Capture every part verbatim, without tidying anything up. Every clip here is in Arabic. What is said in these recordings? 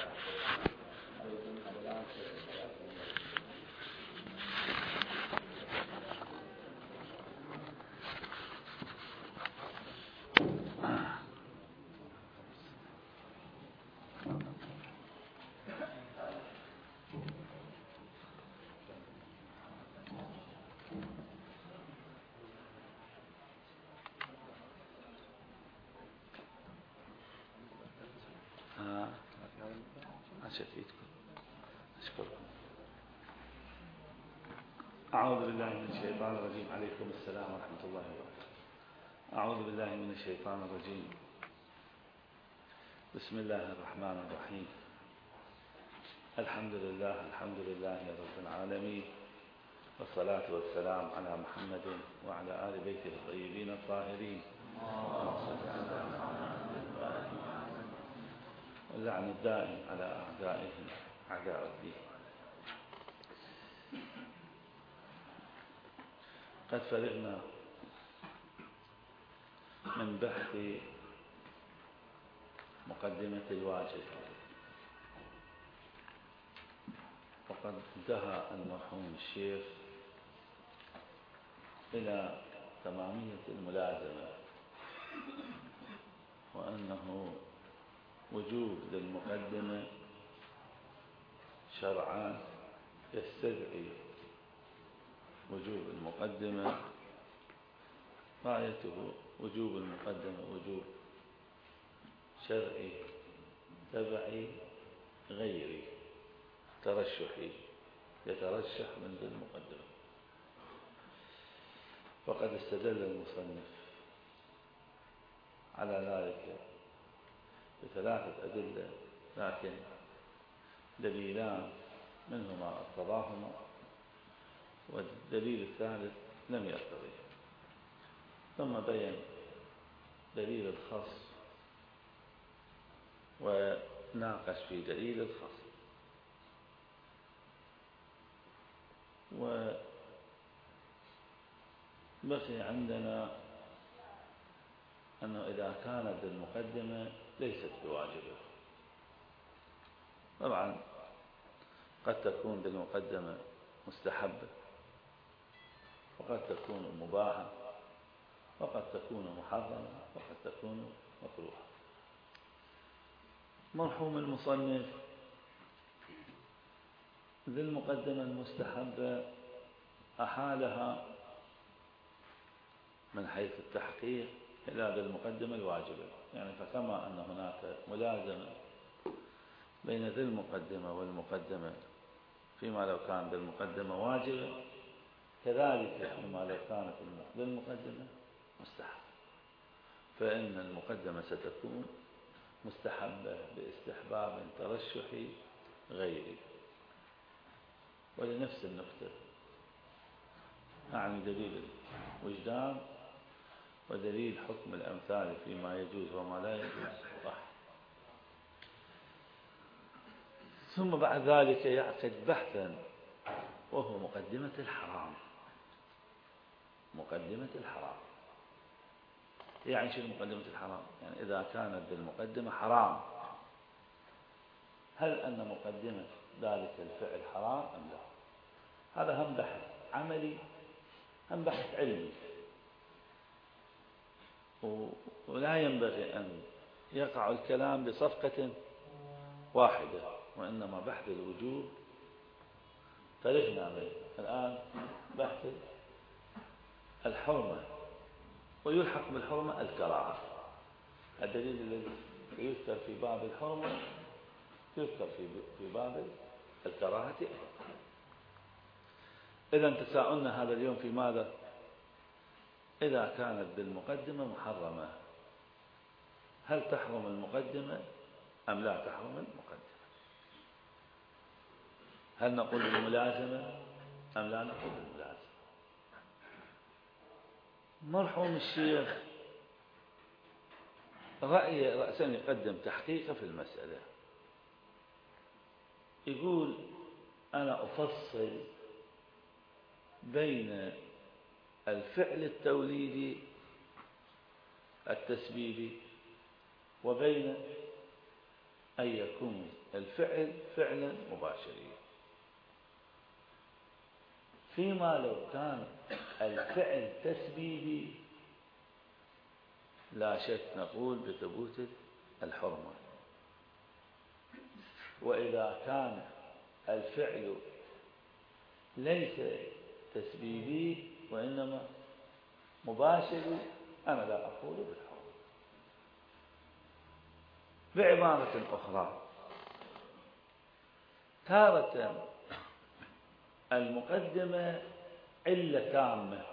أعوذ بالله من الشيطان الرجيم. عليكم السلام ورحمة الله وبركاته. أعوذ بالله من الشيطان الرجيم. بسم الله الرحمن الرحيم. الحمد لله الحمد لله رب العالمين، والصلاة والسلام على محمد وعلى آل بيته الطيبين الطاهرين، واللعن الدائم على أعدائهم أعداء الدين. قد فرغنا من بحث مقدمة الواجب، وقد انتهى المرحوم الشيخ إلى تمامية الملازمة، وأنه وجوب للمقدمة شرعا يستدعي وجوب المقدمة، غايته وجوب المقدمة وجوب شرعي تبعي غيري ترشحي، يترشح من ذي المقدمة. وقد استدل المصنف على ذلك بثلاثة أدلة، لكن دليلان منهما اقتضاهما والدليل الثالث لم يقتضيه، ثم بين دليل الخاص وناقش في دليل الخاص. وبقي عندنا أنه إذا كانت المقدمة ليست بواجبة، طبعا قد تكون بالمقدمة مستحبة، وقد تكون مباحة، وقد تكون محرمة، وقد تكون مكروهة. مرحوم المصنف ذي المقدمة المستحبة أحالها من حيث التحقيق إلى ذي المقدمة الواجبة، يعني فكما أن هناك ملازمة بين ذي المقدمة والمقدمة فيما لو كان ذي المقدمة واجبة، كذلك فيما لو كانت ذي المقدمة مستحبة، فإن المقدمة ستكون مستحبة باستحباب ترشحي غيري. ولنفس النقطة أعني دليل الوجدان ودليل حكم الأمثال فيما يجوز وما لا يجوز واحد. ثم بعد ذلك يعقد بحثا وهو مقدمة الحرام. مقدمة الحرام يعني شو مقدمة الحرام؟ يعني إذا كانت بالمقدمة حرام، هل أن مقدمة ذلك الفعل حرام أم لا؟ هذا هم بحث عملي هم بحث علمي، ولا ينبغي أن يقع الكلام بصفقة واحدة، وإنما بحث الوجوب فرغنا منه. الآن بحث الحرمة، ويلحق بالحرمة الكراهة. الدليل الذي يذكر في باب الحرمة يذكر في باب الكراهة. إذا تساؤلنا هذا اليوم في ماذا؟ إذا كانت بالمقدمة محرمة، هل تحرم المقدمة أم لا تحرم المقدمة؟ هل نقول بالملازمة أم لا نقول بالملازمة؟ مرحوم الشيخ رأي رأسا يقدم تحقيقه في المسألة، يقول أنا أفصل بين الفعل التوليدي التسبيبي وبين أن يكون الفعل فعلا مباشريا، فيما لو كان الفعل تسبيبي لا شك نقول بثبوت الحرمة. وإذا كان الفعل ليس تسبيبي وإنما مباشر أنا لا أقول بالحرمة. بعبارة أخرى، تارة المقدمة علة تامة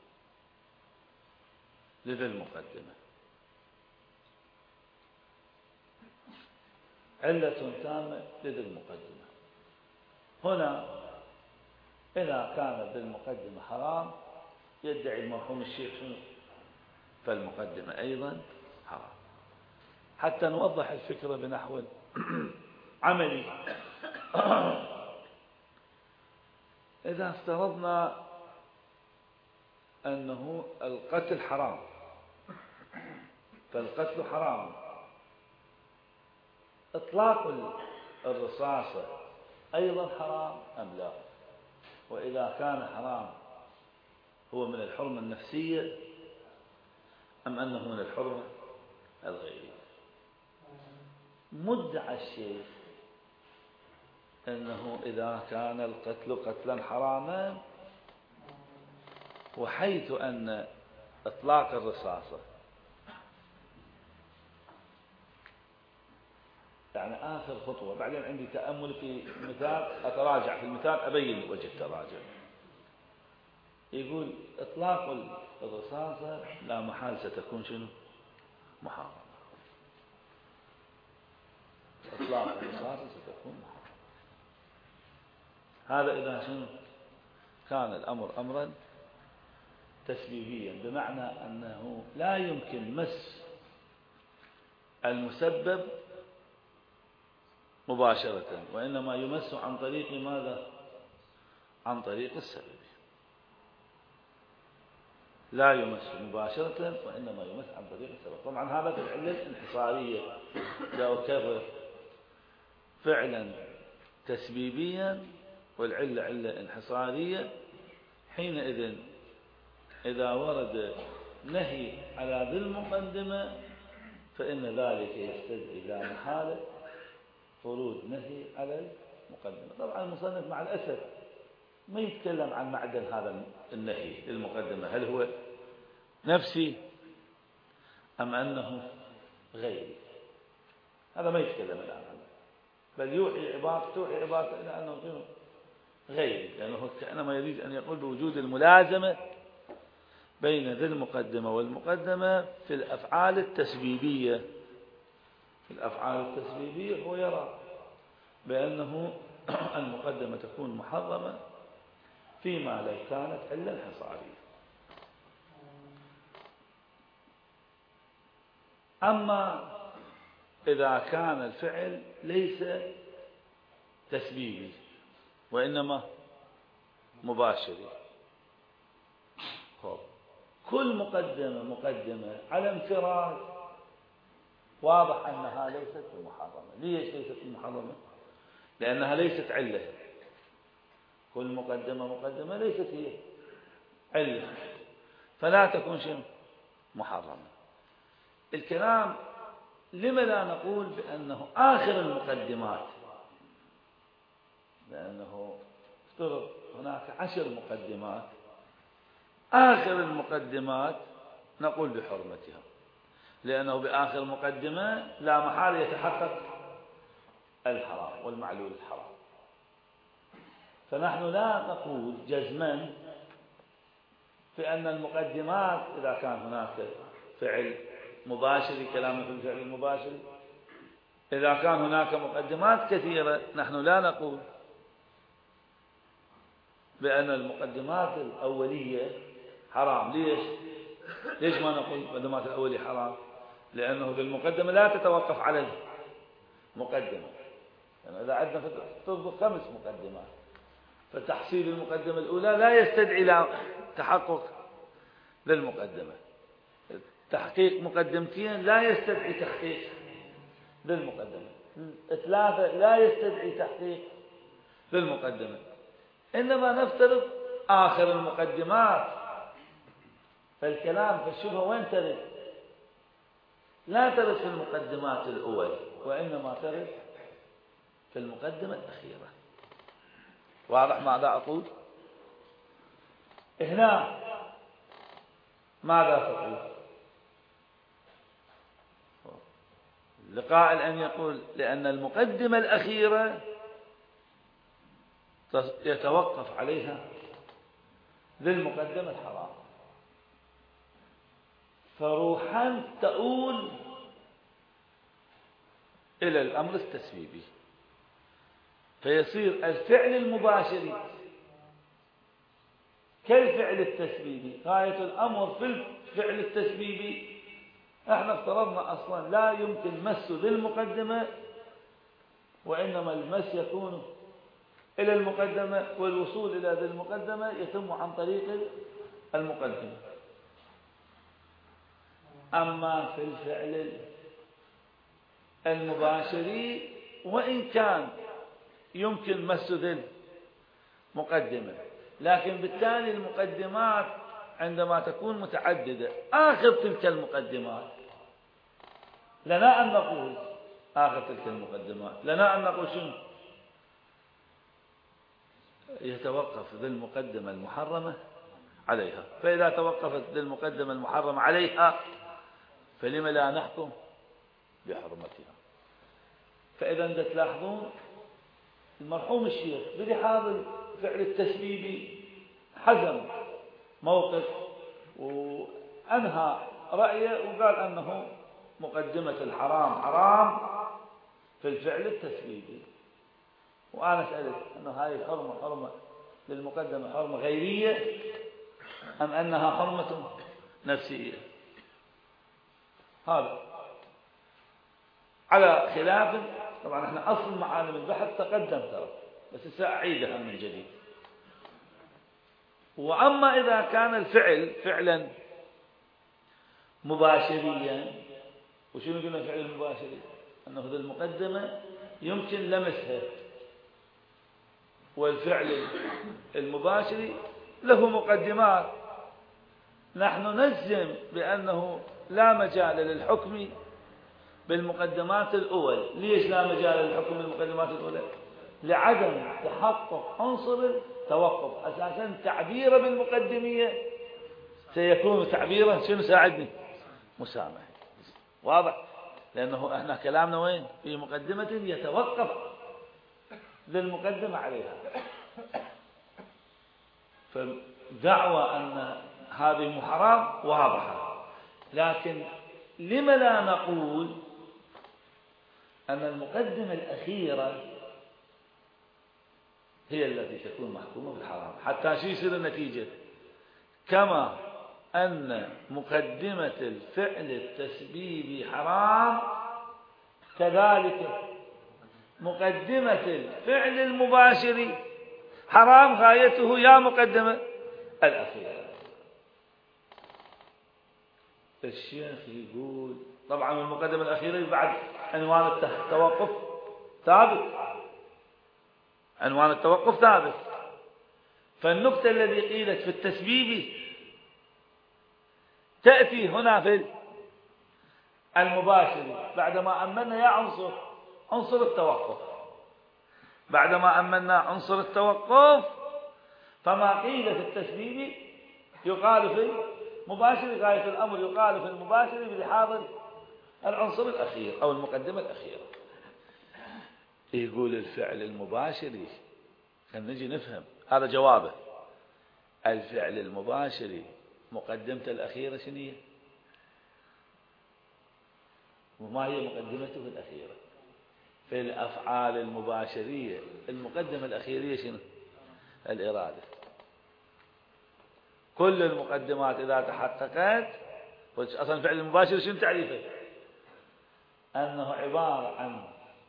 لذي المقدمة، علة تامة لذي المقدمة. هنا إذا كان ذي المقدمة حرام يدعي المرحوم الشيخ شنو؟ فالمقدمة أيضا حرام. حتى نوضح الفكرة بنحو عملي، إذا افترضنا أنه القتل حرام، فالقتل حرام، إطلاق الرصاصة أيضا حرام أم لا؟ وإذا كان حرام هو من الحرمة النفسية أم أنه من الحرمة الغيرية؟ مدعى الشيخ أنه إذا كان القتل قتلا حراما، وحيث أن إطلاق الرصاصة يعني آخر خطوة، بعدين عندي تأمل في مثال أتراجع في المثال أبين وجه التراجع. يقول إطلاق الرصاصة لا محال ستكون شنو؟ محرمة. إطلاق الرصاصة ستكون محرمة. هذا إذا شنو؟ كان الأمر أمرا تسبيبيا، بمعنى أنه لا يمكن مس المسبب مباشرة، وإنما يمس عن طريق ماذا؟ عن طريق السبب. لا يمس مباشرة وإنما يمس عن طريق السبب. طبعا هذا في العلة الانحصارية، لا أكرر، فعلا تسبيبيا والعلة علة انحصارية. حينئذ إذا ورد نهي على ذي المقدمة فإن ذلك يستدعي لا محالة ورود نهي على المقدمة. طبعا المصنف مع الأسف ما يتكلم عن معدن هذا النهي للمقدمة، هل هو نفسي أم أنه غيري، هذا ما يتكلم الآن عنه، بل يوحي عبارة توحي عبارة إلى أنه غيري، لأنه كأنما يريد أن يقول بوجود الملازمة بين ذي المقدمة والمقدمة في الأفعال التسبيبية. في الأفعال التسبيبية هو يرى بأنه المقدمة تكون محرمة فيما لو كانت علة انحصارية. أما إذا كان الفعل ليس تسبيبي وإنما مباشري، كل مقدمة مقدمة على انفراد واضح أنها ليست محرمة. ليش ليست محرمة؟ لأنها ليست علة. كل مقدمة مقدمة ليست هي علة، فلا تكون شيء محرمة. الكلام لما لا نقول بأنه آخر المقدمات؟ لأنه افترض هناك عشر مقدمات، آخر المقدمات نقول بحرمتها، لأنه بآخر مقدمة لا محال يتحقق الحرام والمعلول الحرام. فنحن لا نقول جزما في أن المقدمات إذا كان هناك فعل مباشر، كلامنا في الفعل المباشر، إذا كان هناك مقدمات كثيرة نحن لا نقول بأن المقدمات الأولية حرام. ليش؟ ليش ما نقول المقدمات الأولية حرام؟ لأنه بالمقدمة لا تتوقف على المقدمة. يعني إذا عندنا تضبط خمس مقدمات، فتحصيل المقدمة الأولى لا يستدعي لا تحقق للمقدمة. تحقيق مقدمتين لا يستدعي تحقيق للمقدمة. ثلاثة لا يستدعي تحقيق في المقدمة، إنما نفترض آخر المقدمات. فالكلام في الشبهة وين ترد؟ لا ترد في المقدمات الأول، وإنما ترد في المقدمة الأخيرة. واضح ماذا أقول؟ هنا ماذا تقول؟ لقائل أن يقول لأن المقدمة الأخيرة يتوقف عليها ذي المقدمة الحرام، فروحا تؤول إلى الأمر التسبيبي، فيصير الفعل المباشر كالفعل التسبيبي. غاية الأمر في الفعل التسبيبي احنا افترضنا أصلا لا يمكن مس ذي المقدمة، وإنما المس يكون إلى المقدمة، والوصول إلى ذي المقدمة يتم عن طريق المقدمة. أما في الفعل المباشر وإن كان يمكن مس ذي المقدمة، لكن بالتالي المقدمات عندما تكون متعددة آخر تلك المقدمات لنا أن نقول آخر تلك المقدمات لنا أن نقول شنو؟ يتوقف ذي المقدمة المحرمة عليها. فإذا توقفت ذي المقدمة المحرمة عليها فلما لا نحكم بحرمتها؟ فإذا أنت تلاحظون المرحوم الشيخ بلحاظ الفعل التسبيبي حزم موقف وأنهى رأيه وقال أنه مقدمة الحرام حرام في الفعل التسبيبي. وأنا سألت أنه هذه الحرمة حرمة للمقدمة حرمة غيرية أم أنها حرمة نفسية؟ هذا على خلاف. طبعا احنا أصل معالم البحث تقدم ترى، بس سأعيدها من جديد. وأما إذا كان الفعل فعلا مباشريا، وشنو قلنا الفعل المباشري؟ أنه ذي المقدمة يمكن لمسها، والفعل المباشر له مقدمات. نحن نجزم بأنه لا مجال للحكم بالمقدمات الأول. ليش لا مجال للحكم بالمقدمات الأولى؟ لعدم تحقق عنصر التوقف. أساسا تعبير بالمقدمية سيكون تعبيرا شنو؟ ساعدني مسامح. واضح؟ لأنه احنا كلامنا وين؟ في مقدمة يتوقف للمقدمة عليها. فدعوى أن هذه حرام واضحة، لكن لما لا نقول أن المقدمة الأخيرة هي التي تكون محكومة بالحرام حتى شو يصير النتيجة؟ كما أن مقدمة الفعل التسبيبي حرام، كذلك مقدمة الفعل المباشر حرام غايته يا مقدمة الأخيرة. الشيخ يقول طبعا المقدمة الأخيرة بعد عنوان التوقف ثابت، عنوان التوقف ثابت. فالنقطة الذي قيلت في التسبيب تأتي هنا في المباشر بعدما أمنا يا عنصر عنصر التوقف. بعدما أمنا عنصر التوقف فما قيل في التسبيب يقال في المباشر. غاية الأمر يقال في المباشر بلحاظ العنصر الأخير أو المقدمة الأخيرة. يقول الفعل المباشر، خلينا نجي نفهم هذا جوابه. الفعل المباشر مقدمته الأخيرة شنو هي؟ وما هي مقدمته الأخيرة؟ في الأفعال المباشرية المقدمة الأخيرية شنو؟ الإرادة. كل المقدمات إذا تحققت، أصلا الفعل المباشر شنو تعريفه؟ أنه عبارة عن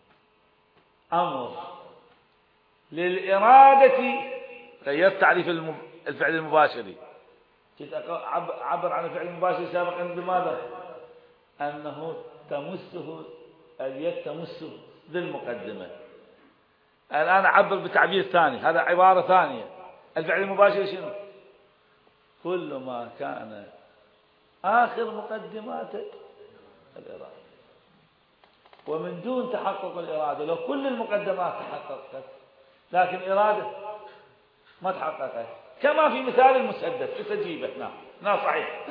أمر للإرادة. غيرت تعريف الفعل المباشر، عبر عن الفعل المباشر سابقا بماذا؟ أنه تمسه اليد تمس ذي المقدمة. الآن أعبر بتعبير ثاني، هذا عبارة ثانية. الفعل المباشر شنو؟ كل ما كان آخر مقدماته الإرادة، ومن دون تحقق الإرادة. لو كل المقدمات تحققت لكن إرادة ما تحققت، كما في مثال المسدس تجيبه. نعم نعم صحيح،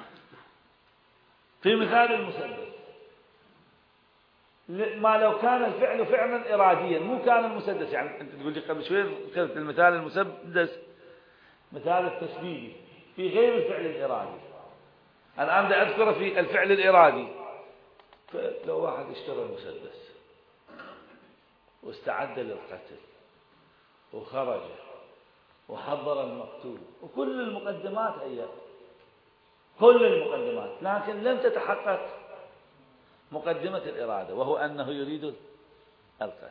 في مثال المسدس ما لو كان الفعل فعلا إراديا، مو كان المسدس. يعني أنت تقول لي قبل شوي ذكرت المثال المسدس مثال التسبيبي في غير الفعل الإرادي، الآن بدي أذكره في الفعل الإرادي. فلو واحد اشترى المسدس واستعد للقتل وخرج وحضر المقتول وكل المقدمات هي كل المقدمات، لكن لم تتحقق مقدمة الإرادة، وهو أنه يريد القتل.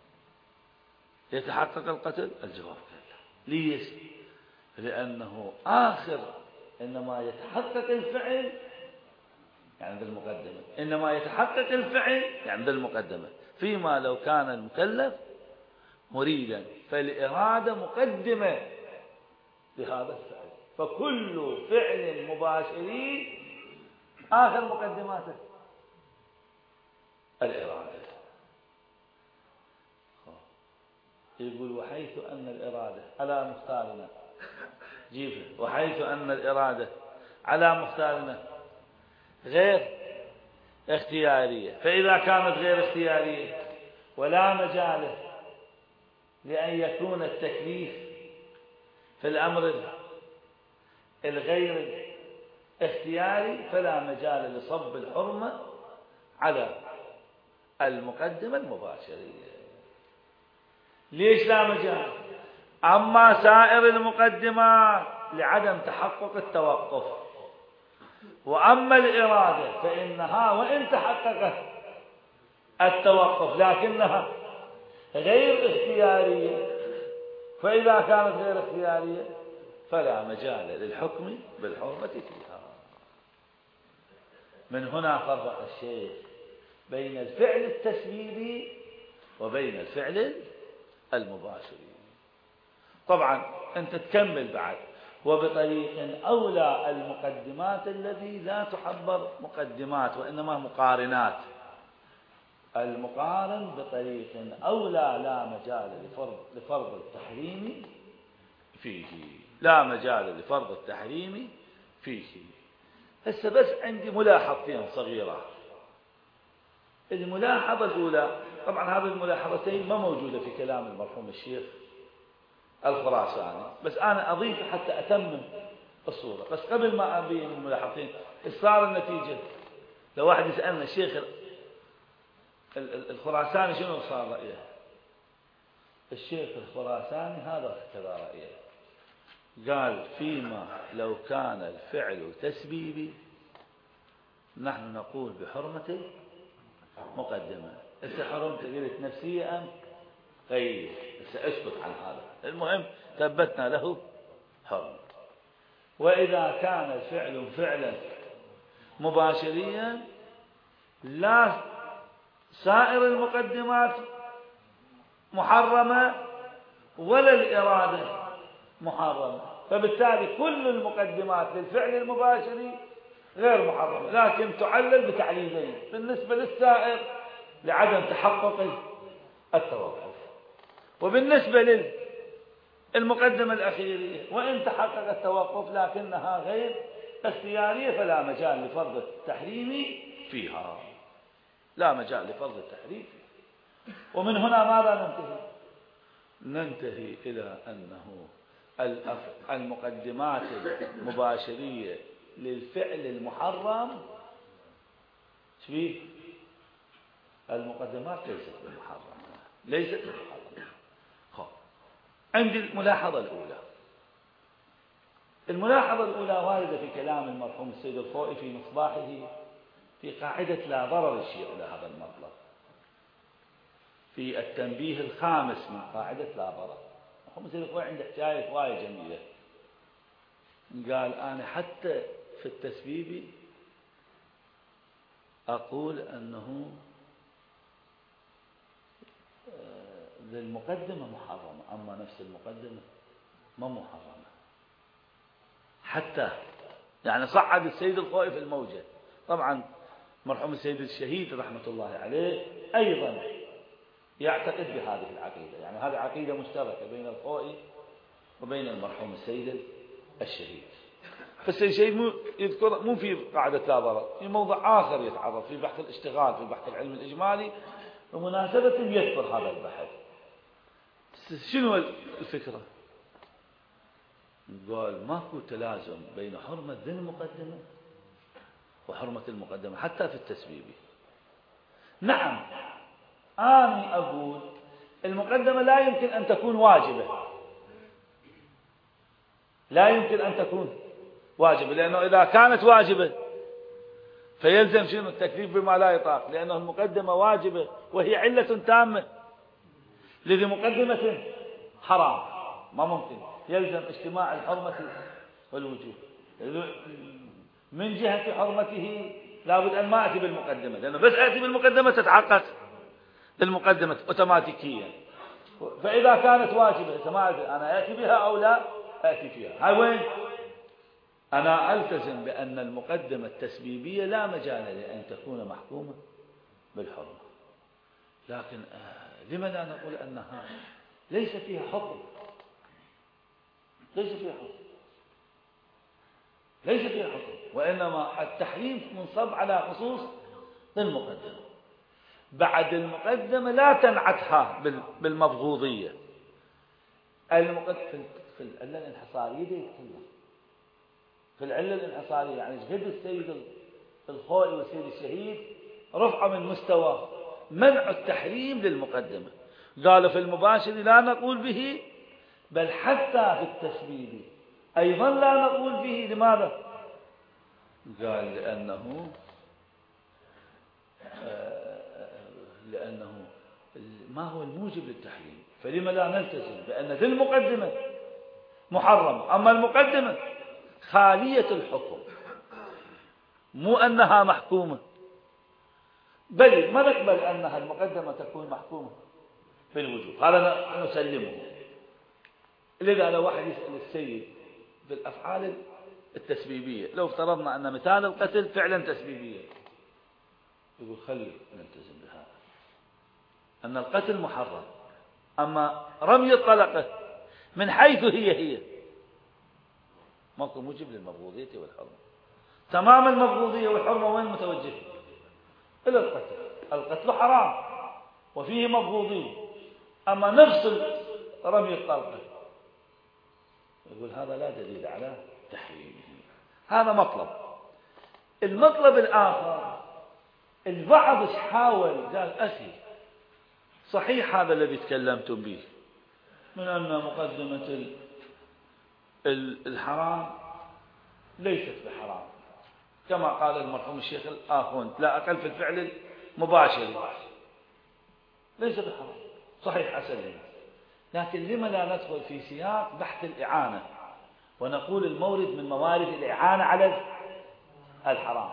يتحقق القتل؟ الجواب لا. ليش؟ لأنه آخر إنما يتحقق الفعل يعني ذا المقدمة، إنما يتحقق الفعل يعني ذا المقدمة، فيما لو كان المكلف مريدا فالإرادة مقدمة لهذا الفعل. فكل فعل مباشر آخر مقدماته الإرادة. يقول وحيث أن الإرادة على مختارنا، جيبه، وحيث أن الإرادة على مختارنا غير اختيارية، فإذا كانت غير اختيارية ولا مجال لأن يكون التكليف في الأمر الغير اختياري فلا مجال لصب الحرمة على المقدمة المباشرية. ليش لا مجال؟ أما سائر المقدمات لعدم تحقق التوقف، وأما الإرادة فإنها وإن تحققت التوقف لكنها غير اختيارية، فإذا كانت غير اختيارية فلا مجال للحكم بالحرمة فيها. من هنا فرق الشيخ بين الفعل التسبيبي وبين الفعل المباشر. طبعا أنت تكمل بعد، وبطريق أولى المقدمات الذي لا تعبر مقدمات وإنما مقارنات. المقارن بطريق أولى لا مجال لفرض, لفرض التحريم فيه، لا مجال لفرض التحريم فيه. هسه بس عندي ملاحظتين صغيرة. الملاحظة الأولى، طبعا هذه الملاحظتين ما موجودة في كلام المرحوم الشيخ الخراساني، بس أنا أضيف حتى أتمم الصورة. بس قبل ما أبين الملاحظتين، صار النتيجة لو واحد يسألنا الشيخ الخراساني شنو صار رأيه؟ الشيخ الخراساني هذا كذا رأيه، قال فيما لو كان الفعل تسبيبي نحن نقول بحرمة مقدمة. انت حرمت قلت نفسية أم غير؟ سأسكت عن هذا، المهم ثبتنا له حرمة. وإذا كان الفعل فعلا مباشريا لا سائر المقدمات محرمة ولا الإرادة محرمة، فبالتالي كل المقدمات للفعل المباشر غير محرمة، لكن تعلل بتعليلين: بالنسبة للسائر لعدم تحقق التوقف، وبالنسبة للمقدمة الأخيرية وإن تحقق التوقف لكنها غير اختيارية فلا مجال لفرض التحريم فيها، لا مجال لفرض التحريم فيها. ومن هنا ماذا ننتهي؟ ننتهي إلى أنه المقدمات المباشرية للفعل المحرم شبيه المقدمات ليست بالمحرمة، ليست بالمحرمة. عندي الملاحظة الأولى. الملاحظة الأولى واردة في كلام المرحوم السيد الخوئي في مصباحه في قاعدة لا ضرر الشيء إلى هذا المطلب، في التنبيه الخامس من قاعدة لا ضرر. المرحوم السيد الخوئي عنده حكاية وايد جميلة، قال أنا حتى في التسبيب أقول أنه للمقدمة محرمة، أما نفس المقدمة ما محرمة. حتى يعني صعد السيد الخوئي في الموجة، طبعا مرحوم السيد الشهيد رحمة الله عليه أيضا يعتقد بهذه العقيدة، يعني هذه عقيدة مشتركة بين الخوئي وبين المرحوم السيد الشهيد. فالسيد الشهيد مو يذكر مو في قاعدة لا ضرر، في موضع آخر يتعرض في بحث الاشتغال في البحث العلمي الإجمالي، ومناسبة يذكر هذا البحث. شنو الفكرة؟ قال ماكو تلازم بين حرمة ذي المقدمة وحرمة المقدمة حتى في التسبيب. نعم أنا أقول المقدمة لا يمكن أن تكون واجبة، لا يمكن أن تكون واجبة، لأنه إذا كانت واجبة فيلزم شنو التكليف بما لا يطاق، لأنه المقدمة واجبة وهي علة تامة لذي مقدمة حرام، ما ممكن يلزم اجتماع الحرمة والوجوب. من جهة حرمته لابد أن ما أتي بالمقدمة، لأنه بس أتي بالمقدمة تتحقق المقدمة أوتوماتيكيا. فإذا كانت واجبة أنا أتي بها أو لا أتي فيها. هاي وين؟ أنا ألتزم بأن المقدمة التسبيبية لا مجال لأن تكون محكومة بالحرمة، لكن آه لما لا نقول أنها ليس فيها حكم، ليس فيها حكم ليس فيها حكم وإنما التحريم منصب على خصوص المقدمة. بعد المقدمة لا تنعتها بالمبغوضية. المقدمة في العلة الانحصارية يتكلم في العلة الانحصارية، يعني جهد السيد الخوئي والسيد الشهيد رفع من مستوى منع التحريم للمقدمة. قالوا في المباشر لا نقول به، بل حتى في التسبيب أيضا لا نقول به. لماذا؟ قال لأنه لأنه ما هو الموجب للتحريم، فلما لا نلتزم بأن ذي المقدمة محرم، أما المقدمة خالية الحكم، مو أنها محكومة، بل ما نقبل أنها المقدمة تكون محكومة بالوجوب، هذا نسلمه. لذا لو واحد يسأل السيد بالأفعال التسبيبية، لو افترضنا أن مثال القتل فعلا تسبيبية، يقول خلي نلتزم بهذا أن القتل محرم، أما رمي الطلقة من حيث هي هي ماكو موجب للمبغوضية والحرمة. تمام المبغوضية والحرمة وين متوجه؟ إلى القتل. القتل حرام وفيه مبغوضية، أما نفس رمي الطلقة يقول هذا لا دليل على تحريمه. هذا مطلب. المطلب الآخر، البعض حاول قال أخي صحيح هذا الذي تكلمتم به من أن مقدمة الحرام ليست بحرام، كما قال المرحوم الشيخ الآخوند لا أقل في الفعل المباشر ليس بحرام، صحيح أسلم، لكن لما لا ندخل في سياق بحث الإعانة ونقول المورد من موارد الإعانة على الحرام.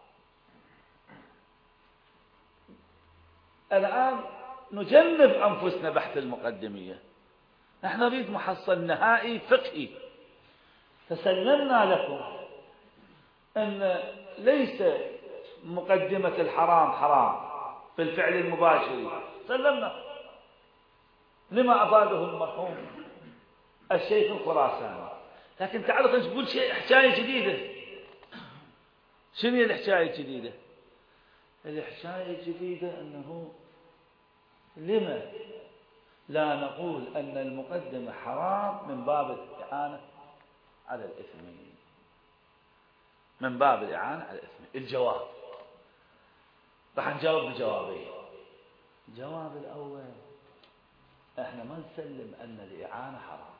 الآن نجنب أنفسنا بحث المقدمية، نحن نريد محصل نهائي فقهي. فسلمنا لكم أن ليس مقدمة الحرام حرام في الفعل المباشر، سلمنا لما أفاده المرحوم الشيخ الخراساني. لكن تعرف نقول شيء حكاية جديدة. شنو هي الحكاية الجديدة؟ الحكاية الجديدة أنه لما لا نقول أن المقدمة حرام من باب الإعانة على الإثم، من باب الإعانة على الإثم. الجواب راح نجاوب بجوابين. الجواب الأول، احنا ما نسلم أن الإعانة حرام.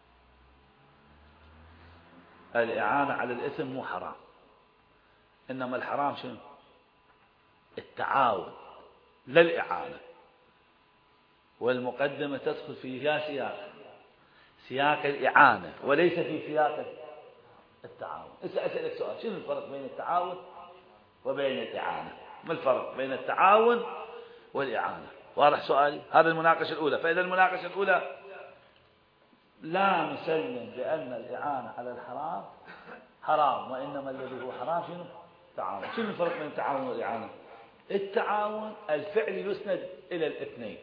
الإعانة على الإثم مو حرام، إنما الحرام شنو؟ التعاون لا الإعانة. والمقدمة تدخل في سياق سياق الإعانة وليس في سياق التعاون. أسألك سؤال، شنو الفرق بين التعاون وبين الإعانة؟ ما الفرق بين التعاون والإعانة؟ واضح سؤالي؟ هذا المناقشة الأولى. فإذا المناقشة الأولى لا نسلم بأن الإعانة على الحرام حرام، وإنما الذي هو حرام شنو؟ التعاون. شنو الفرق بين التعاون والإعانة؟ التعاون الفعل يسند إلى الاثنين،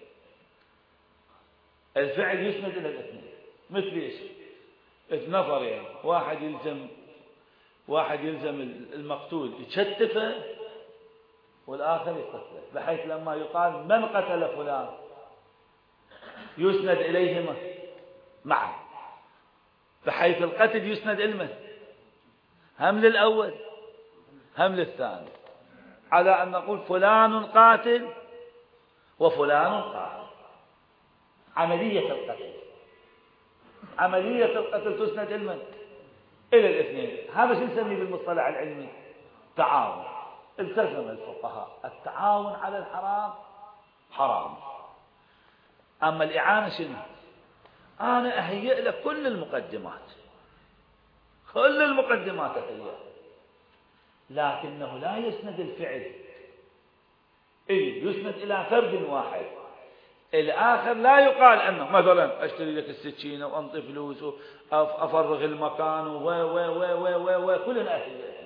الفعل يسند إلى الاثنين. مثل إيش؟ نفر يعني واحد يلزم واحد يلزم المقتول يشتفه والآخر يقتله، بحيث لما يقال من قتل فلان يسند إليهما معا، بحيث القتل يسند إلمه هم للأول هم للثاني، على أن نقول فلان قاتل وفلان قاتل. عملية القتل عملية القتل تسند إلمه إلى الاثنين. هذا شو نسميه بالمصطلح العلمي؟ تعاون. التزم الفقهاء التعاون على الحرام حرام. أما الإعانة شنو؟ أنا أهيئ لك كل المقدمات، كل المقدمات أهيئ، لكنه لا يسند الفعل إيه؟ يسند إلى فرد واحد. الآخر لا يقال أنه مثلا أشتري لك السكينة وأنطي فلوس وأفرغ المكان و و و و و كلنا أهيئ،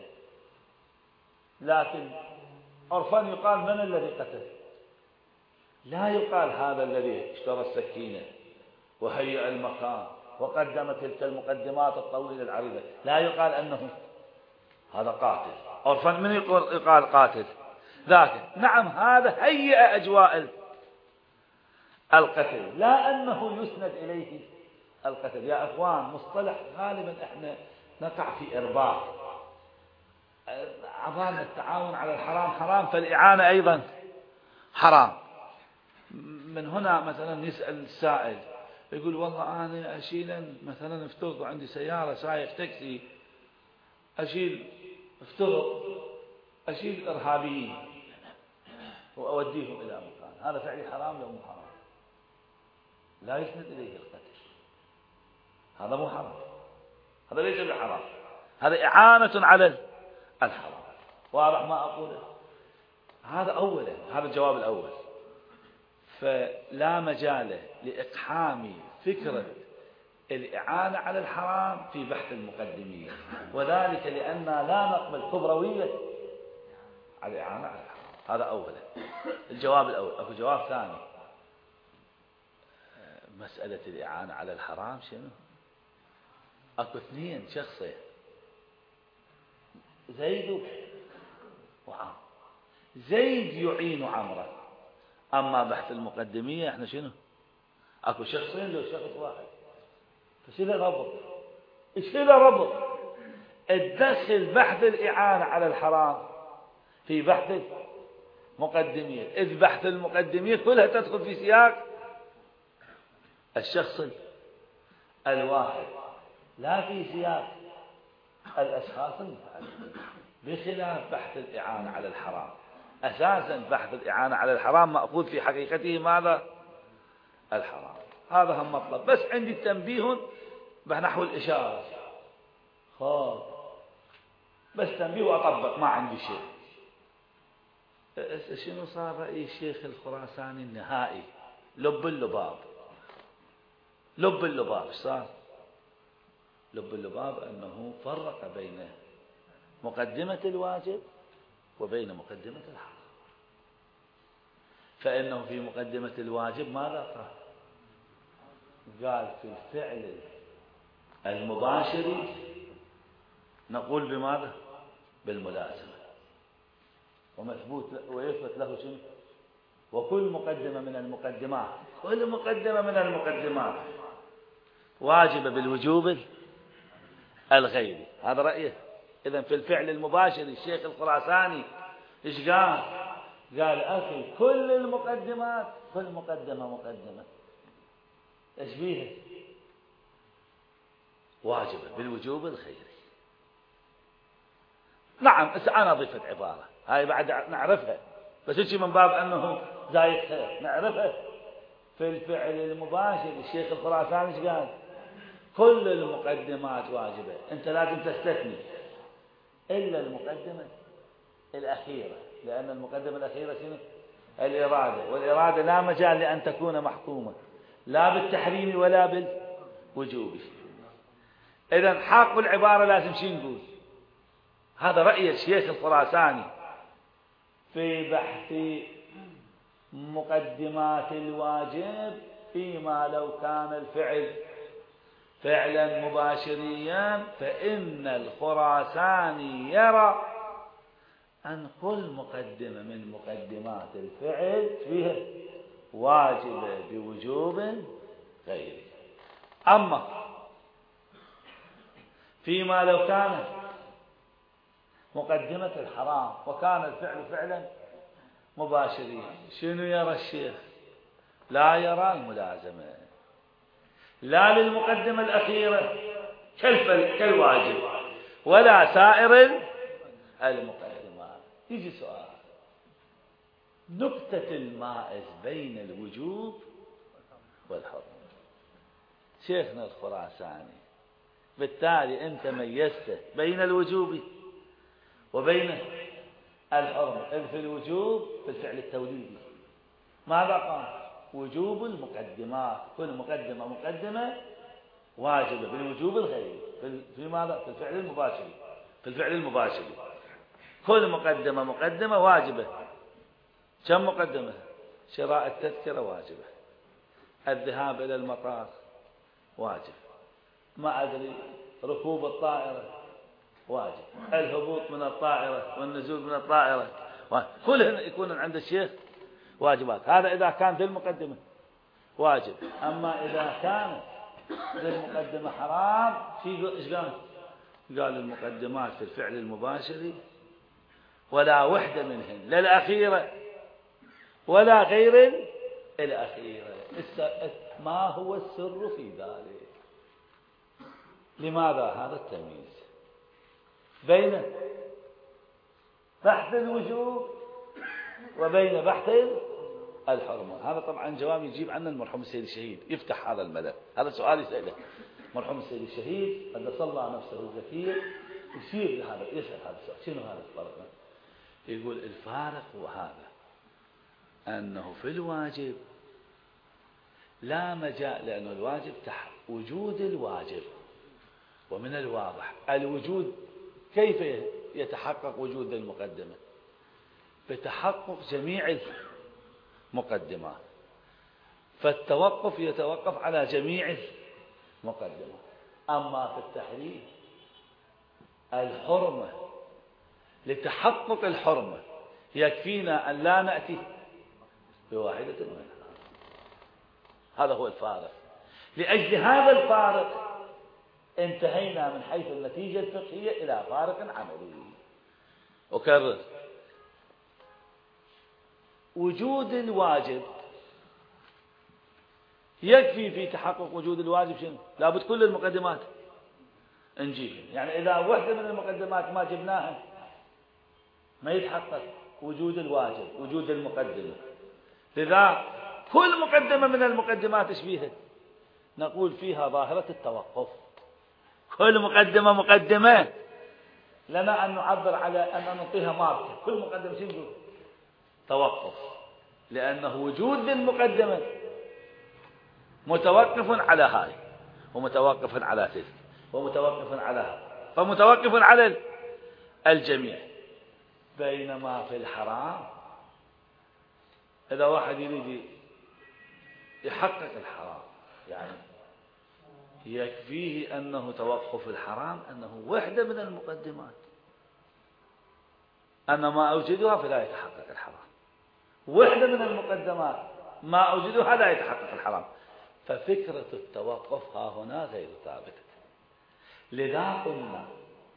لكن عرفا يقال من الذي قتل، لا يقال هذا الذي اشترى السكينة وهيئ المكان وقدم تلك المقدمات الطويلة العريضة، لا يقال أنه هذا قاتل. عرفا من يقال قاتل؟ ذاك. نعم هذا هيئ أجواء القتل، لا أنه يسند إليه القتل. يا أخوان مصطلح غالبا احنا نقع في إرباط. عظام التعاون على الحرام حرام، فالإعانة أيضا حرام. من هنا مثلا يسأل السائل يقول والله أنا أشيل مثلا افترض عندي سيارة سايق تاكسي، أشيل افترض أشيل إرهابيين وأوديهم إلى مكان، هذا فعلي حرام لو مو حرام؟ لا يسند إليه القتل، هذا مو حرام، هذا ليس بحرام، هذا إعانة على الحرام. واضح ما أقوله؟ هذا أولا، هذا الجواب الأول. فلا مجال لإقحام فكرة الإعانة على الحرام في بحث المقدمية، وذلك لأننا لا نقبل كبروية على الإعانة على الحرام. هذا أولا، الجواب الأول. أكو جواب ثاني، مسألة الإعانة على الحرام شنو؟ أكو اثنين شخصين، زيد وعمر، زيد يعين عمرو. أما بحث المقدمية احنا شنو؟ أكو شخصين لو شخص واحد، فش له ربط؟ إيش له ربط؟ تدخل بحث الإعانة على الحرام في بحث المقدمية، إذ بحث المقدمية كلها تدخل في سياق الشخص الواحد، لا في سياق الأشخاص المتعددين، بخلاف بحث الإعانة على الحرام. أساسا بحث الإعانة على الحرام مأخوذ في حقيقته ماذا؟ الحرام. هذا هم مطلب. بس عندي تنبيه بنحو الإشارة، خلاص بس تنبيه وأطبق، ما عندي شيء. شنو صار رأي الشيخ الخراساني النهائي؟ لب اللباب، لب اللباب صار لب اللباب أنه فرق بين مقدمة الواجب وبين مقدمة الحرام. فإنه في مقدمة الواجب ماذا قال؟ قال في الفعل المباشر نقول بماذا؟ بالملازمة، ومثبوت ويثبت له شنو؟ وكل مقدمة من المقدمات، كل مقدمة من المقدمات واجبة بالوجوب الغيري. هذا رأيه. إذن في الفعل المباشر الشيخ الخراساني إيش قال؟ قال أخي كل المقدمات، كل مقدمة مقدمة إيش بيها؟ واجبة بالوجوب الغيري. نعم أنا ضفت عبارة هاي بعد نعرفها، بس إيش من باب أنه زايد خير نعرفها. في الفعل المباشر الشيخ الخراساني إيش قال؟ كل المقدمات واجبة، أنت لازم تستثني إلا المقدمة الأخيرة، لأن المقدمة الأخيرة شنو؟ الإرادة، والإرادة لا مجال لأن تكون محكومة لا بالتحريم ولا بالوجوب. إذن حق العبارة لازم شي نقول؟ هذا رأي الشيخ الخراساني في بحث مقدمات الواجب فيما لو كان الفعل فعلا مباشريا، فإن الخراساني يرى أن كل مقدمة من مقدمات الفعل فيها واجبة بوجوب غيره. أما فيما لو كان مقدمة الحرام وكان الفعل فعلا مباشريا، شنو يرى الشيخ؟ لا يرى الملازمة لا للمقدمة الأخيرة كالواجب ولا سائر المقدمات. يجي سؤال: نقطة المائز بين الوجوب والحرمة. شيخنا الخراساني بالتالي أنت ميزت بين الوجوب وبين الحرمة، إذ في الوجوب في الفعل التوليدي ماذا قال؟ وجوب المقدمات، كل مقدمة مقدمة واجبة بالوجوب الغيري في ماذا؟ في الفعل المباشر، في الفعل المباشر كل مقدمة مقدمة واجبة. كم مقدمة؟ شراء التذكرة واجبة، الذهاب إلى المطار واجب، ما أدري ركوب الطائرة واجب، الهبوط من الطائرة والنزول من الطائرة كلهن يكون عند الشيخ واجبات. هذا إذا كان في المقدمة واجب. أما إذا كان في المقدمة حرام إيش قال؟ قال المقدمات في الفعل المباشر ولا وحدة منهن، لا الأخيرة ولا غير الأخيرة. ما هو السر في ذلك؟ لماذا هذا التمييز بين بحث الوجوب وبين بحث الحرمة؟ هذا طبعا جواب يجيب عنه المرحوم السيد الشهيد، يفتح هذا الملف. هذا سؤال يسأله مرحوم السيد الشهيد قد صلى نفسه الزكية، يشير لهذا، يسأل هذا السؤال: شنو هذا الفرق؟ يقول الفارق هو هذا، أنه في الواجب لا مجال، لأنه الواجب تحت وجود الواجب، ومن الواضح الوجود كيف يتحقق وجود المقدمة؟ بتحقق جميع المقدمات، فالتوقف يتوقف على جميع المقدمات. أما في التحريم الحرمة لتحقق الحرمة يكفينا أن لا نأتي بواحدة منها. هذا هو الفارق. لأجل هذا الفارق انتهينا من حيث النتيجة الفقهية إلى فارق عملي. أكرر: وجود الواجب يكفي في تحقق وجود الواجب شنو؟ لابد كل المقدمات نجيب. يعني إذا واحدة من المقدمات ما جبناها ما يتحقق وجود الواجب، وجود المقدمة. لذا كل مقدمة من المقدمات ايش فيها؟ نقول فيها ظاهرة التوقف. كل مقدمة مقدمة لنا أن نعبر على أن نعطيها ماركة. كل مقدمة شنو نقول؟ توقف، لأنه وجود المقدمة متوقف على هاي ومتوقف على تلك ومتوقف على هاي، فمتوقف على الجميع. بينما في الحرام إذا واحد يريد يحقق الحرام يعني يكفيه أنه توقف الحرام أنه وحدة من المقدمات، أنا ما أوجدها فلا يتحقق الحرام. وحدة من المقدمات ما أوجدها لا يتحقق الحرام. ففكرة التوقف ها هنا غير ثابتة. لذا قلنا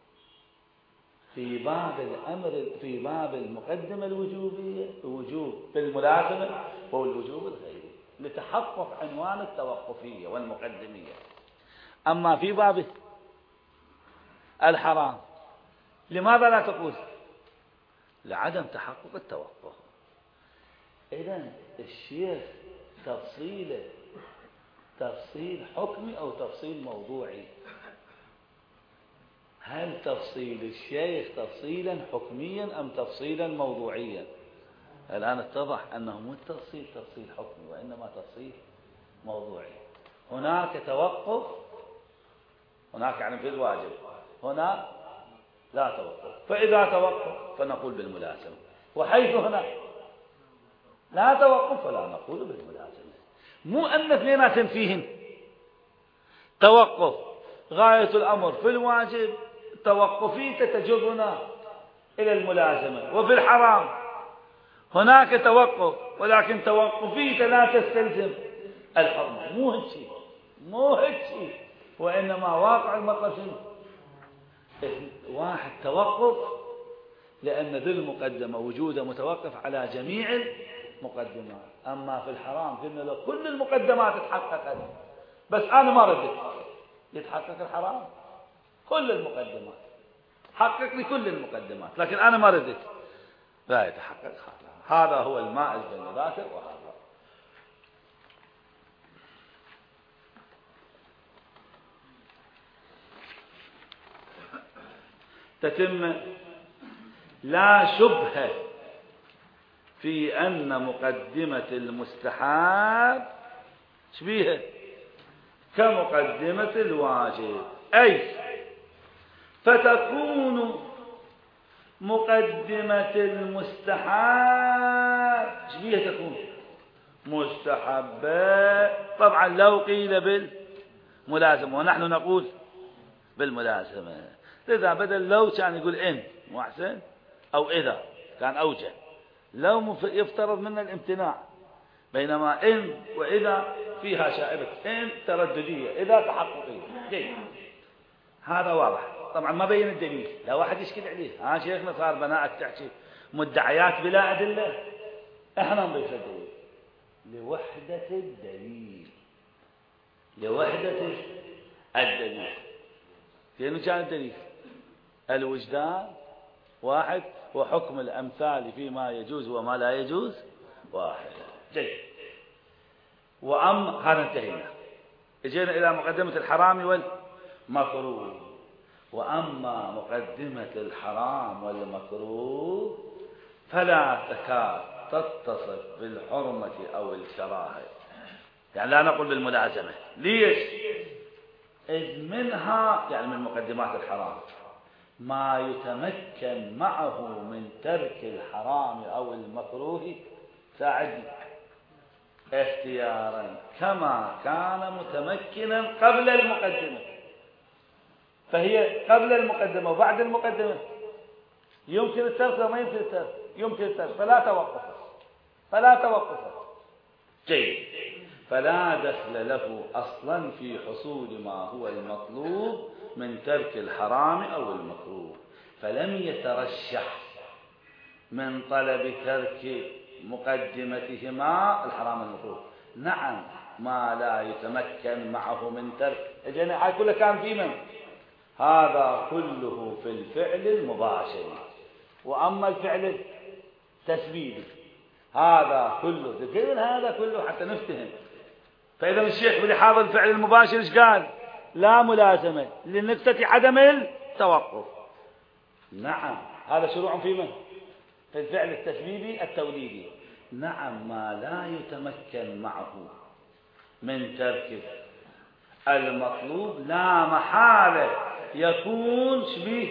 في باب الأمر في باب المقدمة الوجوبية وجوب بالملازمة والوجوب الغيري لتحقق عنوان التوقفية والمقدمية. أما في باب الحرام لماذا لا تقول؟ لعدم تحقق التوقف. إذن الشيخ تفصيله تفصيل حكمي أو تفصيل موضوعي؟ هل تفصيل الشيخ تفصيلا حكميا أم تفصيلا موضوعيا؟ الآن اتضح أنه مو التفصيل تفصيل حكمي وإنما تفصيل موضوعي. هناك توقف، هناك يعني في الواجب، هنا لا توقف، فإذا توقف فنقول بالملازمة، وحيث هنا لا توقف فلا نقول بالملازمة. مو أن اثنينات فيهن توقف، غاية الأمر في الواجب توقفي تتجرنا إلى الملازمة، وفي الحرام هناك توقف ولكن توقفي لا تستلزم الحرمة. مو هيك مو هيك وإنما واقع المطلب شنو؟ واحد توقف لأن ذي المقدمة وجوده متوقف على جميع المقدمات. أما في الحرام قلنا له كل المقدمات تحققت بس أنا ما ردت، يتحقق الحرام كل المقدمات، حقق لي كل المقدمات لكن أنا ما ردت، لا يتحقق هذا. هذا هو المائز بين ذاك وهذا. تتم لا شبهة في أن مقدمة المستحاب شبيهة كمقدمة الواجب، أي فتكون مقدمة المستحاب شبيهة تكون مستحبة. طبعا لو قيل بالملازمة ونحن نقول بالملازمة، إذا بدل لو كان يقول إن مو أحسن، أو إذا كان أوجه. لو يفترض منا الامتناع، بينما إن وإذا فيها شائبة، إن ترددية إذا تحققية. جيد، هذا واضح. طبعا ما بين الدليل، لا واحد يشكل عليه. ها شيخنا صار بناءك تحكي مدعيات بلا أدلة، احنا نضيف الدليل لوحدة الدليل، لوحدة الدليل. لأنه كان الدليل الوجدان واحد، وحكم الأمثال فيما يجوز وما لا يجوز واحد. جيد. وأما هذا انتهينا، اجينا إلى مقدمة الحرام والمكروه. وأما مقدمة الحرام والمكروه فلا تكاد تتصف بالحرمة أو الكراهة، يعني لا نقول بالملازمة. ليش؟ إذ منها يعني من مقدمات الحرام ما يتمكن معه من ترك الحرام أو المكروه ساعدني اختيارا كما كان متمكنا قبل المقدمة. فهي قبل المقدمة وبعد المقدمة يمكن الترك وما يمكن الترك، يمكن الترك، فلا توقف فلا توقف جيد. فلا دخل له أصلا في حصول ما هو المطلوب من ترك الحرام أو المكروه، فلم يترشح من طلب ترك مقدمتهما الحرام والمكروه. نعم، ما لا يتمكن معه من ترك، هذا كله كان في من؟ هذا كله في الفعل المباشر. وأما الفعل التسبيبي هذا كله ذكر، هذا كله حتى نفتهم. فإذا الشيخ بلحاظ الفعل المباشر ايش قال؟ لا ملازمة لنكتة عدم التوقف. نعم، هذا شروع في من؟ في الفعل التسبيبي التوليدي. نعم، ما لا يتمكن معه من ترك المطلوب لا محالة يكون شبيه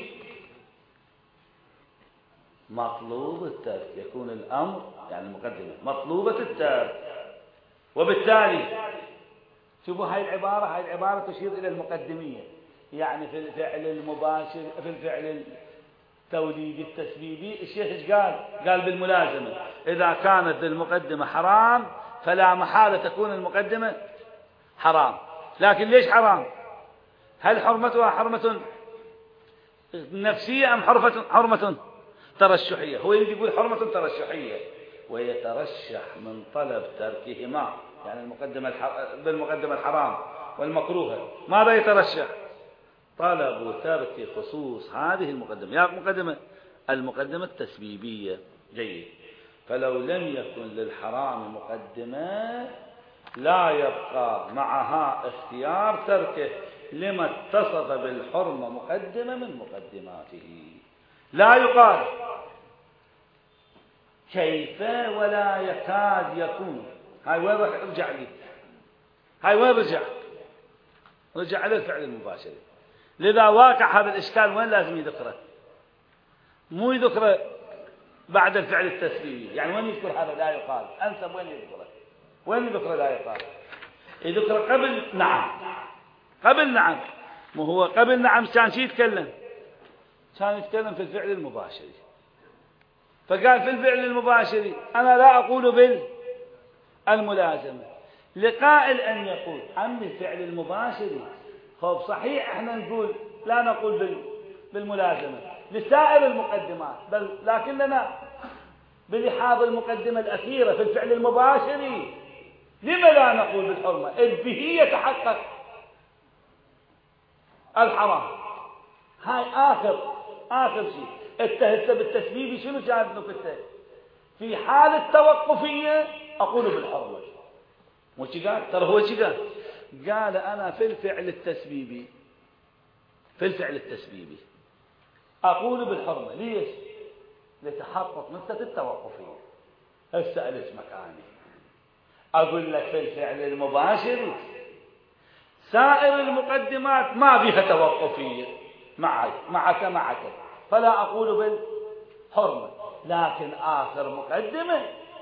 مطلوب الترك، يكون الأمر يعني المقدمة مطلوبة الترك. وبالتالي شوفوا هاي العبارة، هاي العبارة تشير إلى المقدمية، يعني في الفعل المباشر في الفعل التوليدي التسبيبي الشيخ ايش قال؟ قال بالملازمة إذا كانت المقدمة حرام فلا محالة تكون المقدمة حرام. لكن ليش حرام؟ هل حرمتها حرمة نفسية أم حرمة حرمة ترشحية؟ هو يريد يقول حرمة ترشحية، ويترشح من طلب تركهما، يعني المقدمة الح... بالمقدمة الحرام والمكروه ماذا يترشح؟ طلب ترك خصوص هذه المقدمة، يا مقدمة المقدمة التسبيبية. جيد. فلو لم يكن للحرام مقدمة لا يبقى معها اختيار تركه لما اتصف بالحرمة مقدمة من مقدماته. لا يقال كيف ولا يكاد يكون، هاي وين راح ارجع لي؟ هاي وين رجع؟ رجع على الفعل المباشر. لذا واقع هذا الإشكال وين لازم يذكره؟ مو يذكره بعد الفعل التسبيبي. يعني وين يذكر هذا لا يقال؟ أنسب وين يذكره؟ وين يذكره لا يقال؟ يذكره قبل نعم. قبل نعم. مو هو قبل نعم كان شي يتكلم؟ كان يتكلم في الفعل المباشر. فقال في الفعل المباشر أنا لا أقول بالملازمة. لقائل أن يقول عن الفعل المباشر خب صحيح احنا نقول لا نقول بالملازمة لسائر المقدمات، بل لكننا بلحاظ المقدمة الأخيرة في الفعل المباشر لما لا نقول بالحرمة؟ إذ به يتحقق الحرام. هاي آخر آخر شيء. التهت بالتسبيب شنو كانت نكته؟ في حال التوقفية أقول بالحرمة. مو شي قال؟ ترى هو شي قال؟ قال أنا في الفعل التسبيبي في الفعل التسبيبي أقول بالحرمة. ليش؟ لتحقق نكتة التوقفية. هسه ألف مكاني أقول لك في الفعل المباشر سائر المقدمات ما بها توقفية معك معك معك فلا أقول بالحرمة، لكن آخر مقدمة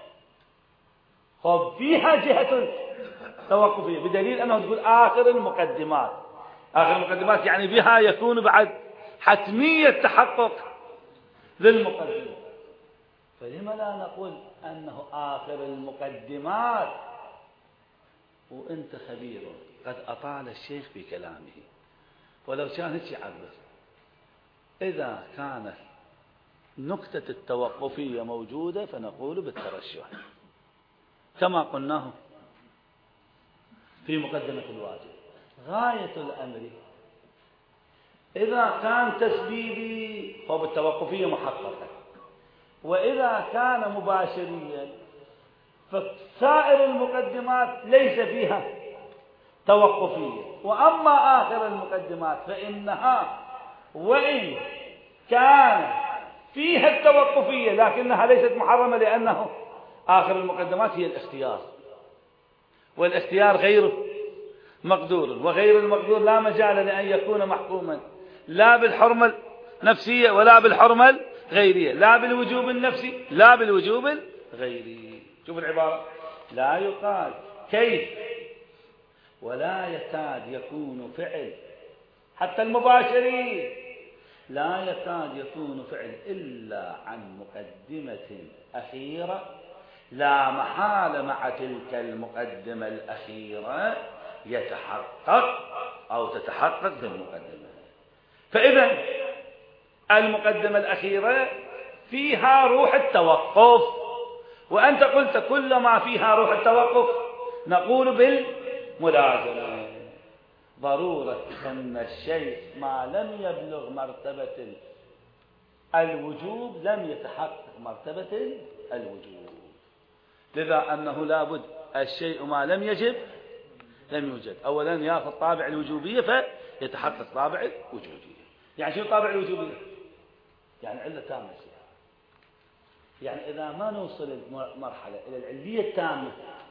خب فيها جهة توقفية، بدليل أنه تقول آخر المقدمات. آخر المقدمات يعني بها يكون بعد حتمية تحقق للمقدمة. فلما لا نقول أنه آخر المقدمات؟ وأنت خبير قد أطال الشيخ في كلامه، ولو كان هيك يعبر. إذا كانت نكتة التوقفية موجودة فنقول بالترشح كما قلناه في مقدمة الواجب. غاية الأمر إذا كان تسبيبي فبالتوقفية محققة، وإذا كان مباشريا فسائر المقدمات ليس فيها توقفية. وأما آخر المقدمات فإنها وإن كان فيها التوقفية لكنها ليست محرمة، لأنه آخر المقدمات هي الاختيار، والاختيار غير مقدور، وغير المقدور لا مجال لأن يكون محكوما لا بالحرمة النفسية ولا بالحرمة الغيرية، لا بالوجوب النفسي لا بالوجوب الغيري. شوف العبارة: لا يقال كيف ولا يكاد يكون فعل، حتى المباشرين لا يكاد يكون فعل إلا عن مقدمة أخيرة لا محالة مع تلك المقدمة الأخيرة يتحقق أو تتحقق بالمقدمة. فإذا المقدمة الأخيرة فيها روح التوقف، وأنت قلت كل ما فيها روح التوقف نقول بالملازمة. ضرورة أن الشيء ما لم يبلغ مرتبة الوجوب لم يتحقق مرتبة الوجوب، لذا أنه لابد الشيء ما لم يجب لم يوجد. أولا يأخذ طابع الوجوبية فيتحقق طابع الوجوبية. يعني شو طابع الوجوبية؟ يعني علة تامة. يعني إذا ما نوصل المرحلة إلى العلية التامة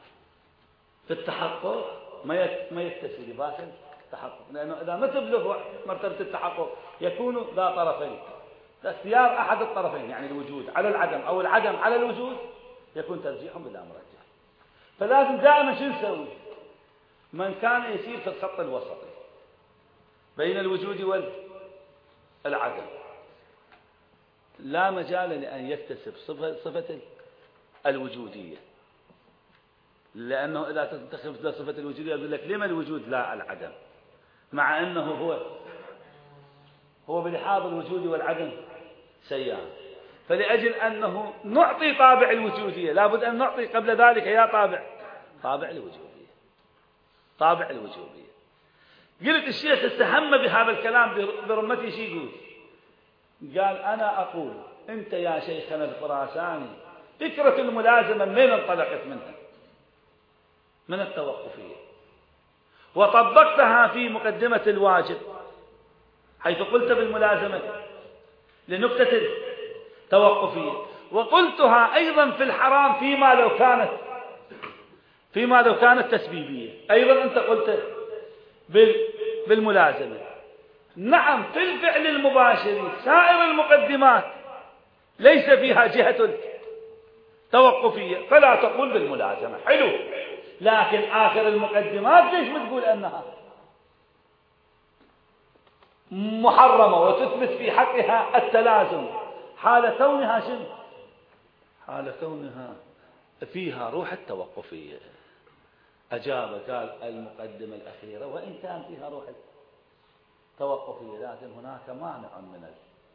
في التحقق ما يكتفي بباطل التحقق، لأنه إذا ما تبلغ مرتبة التحقق يكون ذا طرفين، اختيار أحد الطرفين يعني الوجود على العدم أو العدم على الوجود يكون ترجيح بلا مرجح. فلازم دائما شو نسوي؟ من كان يسير في الخط الوسطي بين الوجود والعدم لا مجال لأن يكتسب صفة, صفة الوجودية، لأنه إذا تنتخب صفة الوجودية يقول لك لما الوجود لا العدم، مع أنه هو هو بلحاظ الوجود والعدم سيان. فلأجل أنه نعطي طابع الوجودية لابد أن نعطي قبل ذلك يا طابع طابع الوجودية طابع الوجودية. قلت الشيخ استهم بهذا الكلام برمته شي يقول؟ قال أنا أقول أنت يا شيخنا الخراساني فكرة الملازمة من انطلقت منها؟ من التوقفية، وطبقتها في مقدمة الواجب حيث قلت بالملازمة لنكتة التوقفية، وقلتها أيضا في الحرام فيما لو كانت فيما لو كانت تسبيبية. أيضا أنت قلت بالملازمة. نعم في الفعل المباشر سائر المقدمات ليس فيها جهة توقفية فلا تقول بالملازمة، حلو، لكن آخر المقدمات ليش بتقول أنها محرمة وتثبت في حقها التلازم حال كونها شنو؟ حال كونها فيها روح التوقفية. أجاب قال المقدمة الأخيرة وإن كان فيها روح التوقفية لكن هناك مانع من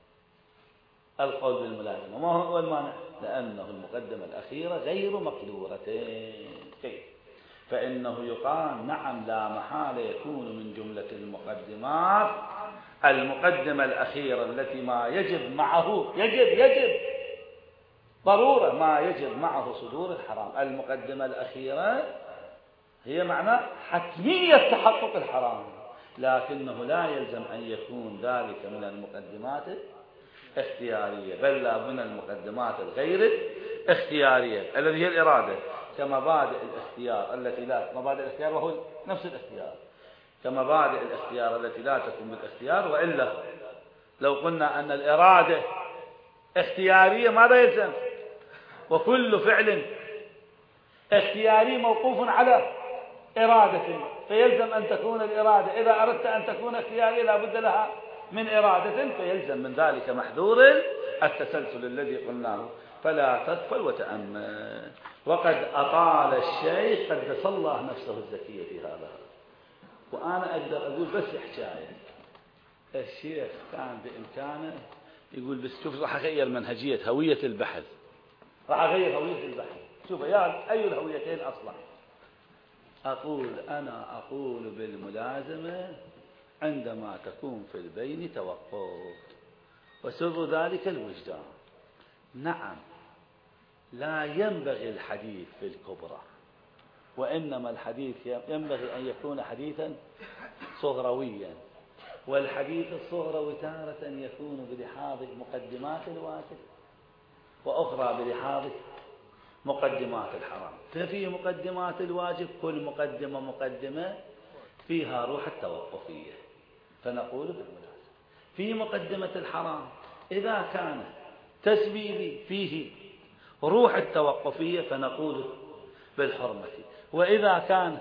القول بالملازمة. ما هو المانع؟ لأنه المقدمة الأخيرة غير مقدورة. كيف؟ فإنه يقال نعم لا محالة يكون من جملة المقدمات المقدمة الأخيرة التي ما يجب معه يجب يجب ضرورة ما يجب معه صدور الحرام. المقدمة الأخيرة هي معنى حتمية تحقق الحرام، لكنه لا يلزم أن يكون ذلك من المقدمات اختيارية، بل لا من المقدمات الغير اختيارية الذي هي الإرادة كمبادئ الاختيار التي لا مبادئ الاختيار وهو نفس الاختيار كمبادئ الاختيار التي لا تكون بالاختيار. وإلا لو قلنا أن الإرادة اختيارية ماذا يلزم؟ وكل فعل اختياري موقوف على إرادة، فيلزم أن تكون الإرادة إذا أردت أن تكون اختيارية لا بد لها من إرادة، فيلزم من ذلك محذور التسلسل الذي قلناه. فلا تغفل وتأمل. وقد أطال الشيخ قدس الله نفسه الزكية في هذا، وأنا أقدر أقول بس حكاية. الشيخ كان بإمكانه يقول بس شوف راح أغير منهجية هوية البحث، راح أغير هوية البحث. شوف يا أي الهويتين أصلا. أقول أنا أقول بالملازمة عندما تكون في البين توقف وسر ذلك الوجدان. نعم لا ينبغي الحديث في الكبرى، وإنما الحديث ينبغي أن يكون حديثا صغرويا، والحديث الصغروي تارة يكون بلحاظ مقدمات الواجب وأخرى بلحاظ مقدمات الحرام. ففي مقدمات الواجب كل مقدمة مقدمة فيها روح التوقفية فنقول بالملازمة. في مقدمة الحرام إذا كان تسبيبي فيه روح التوقفية فنقول بالحرمة، وإذا كان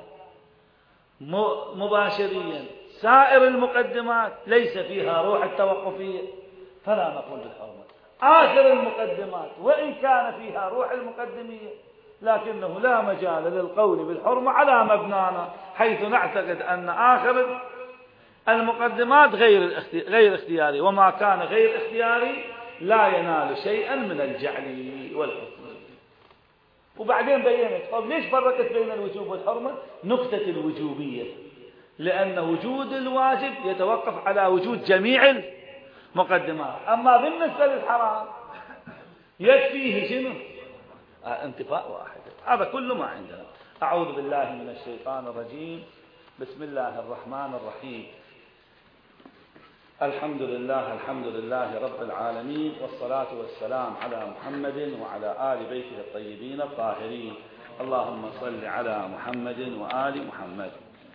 مباشريا سائر المقدمات ليس فيها روح التوقفية فلا نقول بالحرمة. آخر المقدمات وإن كان فيها روح المقدمية لكنه لا مجال للقول بالحرمة على مبنانا، حيث نعتقد أن آخر المقدمات غير غير اختياري، وما كان غير اختياري لا ينال شيئا من الجعل والحكم. وبعدين بينت طب ليش فرقت بين الوجوب والحرمة؟ نكتة الوجوبية، لأن وجود الواجب يتوقف على وجود جميع المقدمات، أما بالنسبة للحرام يكفيه شنو؟ آه انتفاء واحد. هذا كل ما عندنا. أعوذ بالله من الشيطان الرجيم. بسم الله الرحمن الرحيم. الحمد لله الحمد لله رب العالمين، والصلاة والسلام على محمد وعلى آل بيته الطيبين الطاهرين. اللهم صل على محمد وآل محمد.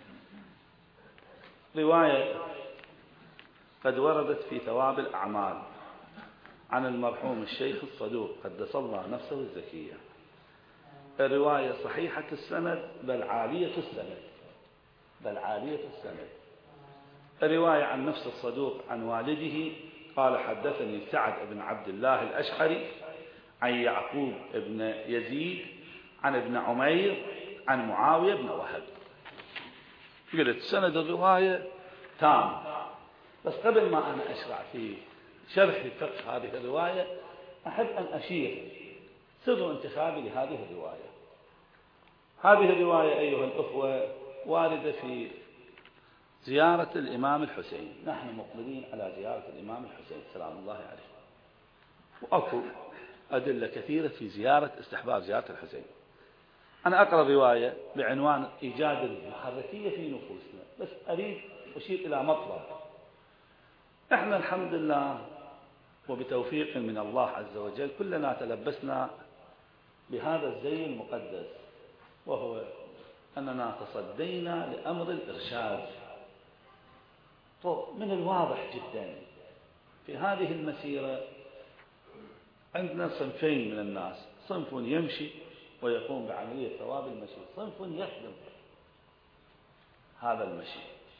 رواية قد وردت في ثواب الأعمال عن المرحوم الشيخ الصدوق قدس الله نفسه الزكية. الرواية صحيحة السند بل عالية السند بل عالية السند. الرواية عن نفس الصدوق عن والده قال حدثني سعد بن عبد الله الأشعري عن يعقوب بن يزيد عن ابن عمير عن معاوية بن وهب. قلت سند الرواية تام، بس قبل ما أنا أشرع في شرح فقه هذه الرواية أحب أن أشير سر انتخابي لهذه الرواية. هذه الرواية أيها الأخوة واردة في زيارة الإمام الحسين. نحن مقبلين على زيارة الإمام الحسين سلام الله عليه، وأكو أدلة كثيرة في زيارة استحباب زيارة الحسين. أنا أقرأ رواية بعنوان إيجاد المحركية في نفوسنا، بس أريد أشير إلى مطلب. إحنا الحمد لله وبتوفيق من الله عز وجل كلنا تلبسنا بهذا الزي المقدس، وهو أننا تصدينا لأمر الإرشاد. طب من الواضح جدا في هذه المسيرة عندنا صنفين من الناس: صنف يمشي ويقوم بعملية ثواب المشي، صنف يخدم هذا المشي،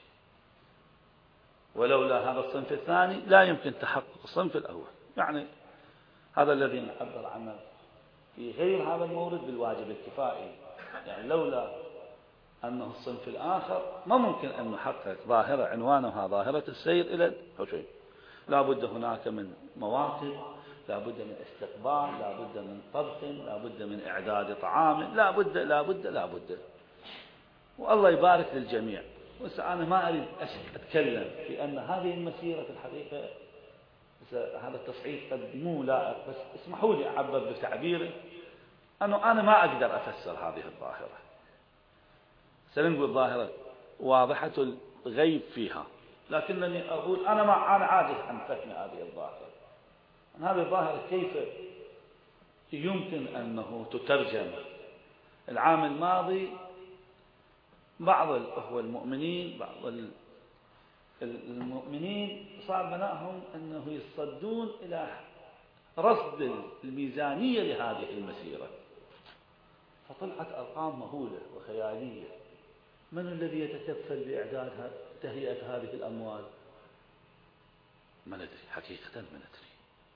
ولولا هذا الصنف الثاني لا يمكن تحقق الصنف الأول. يعني هذا الذي نعبر عنه في غير هذا المورد بالواجب الكفائي، يعني لولا أنه الصنف الآخر ما ممكن أن نحقق ظاهرة عنوانها ظاهرة السير إلى الحسين. لا بد هناك من مواقف، لا بد من استقبال، لا بد من طبخ، لا بد من إعداد طعام، لا بد لا بد لا بد والله يبارك للجميع. بس أنا ما أريد أتكلم في أن هذه المسيرة في الحقيقة، هذا التصعيد قد مو لائق، بس اسمحوا لي أعبر بتعبير أنه أنا ما أقدر أفسر هذه الظاهرة. سنقول ظاهرة واضحة الغيب فيها، لكنني أقول أنا ما أنا عاجز عن فهم هذه الظاهرة. هذه الظاهرة كيف يمكن أنه تترجم؟ العام الماضي بعض الأخوة المؤمنين بعض المؤمنين صار بناءهم أنه يصدون إلى رصد الميزانية لهذه المسيرة، فطلعت أرقام مهولة وخيالية. من الذي يتكفل بإعداد تهيئة هذه الأموال؟ ما ندري، حقيقة ما ندري.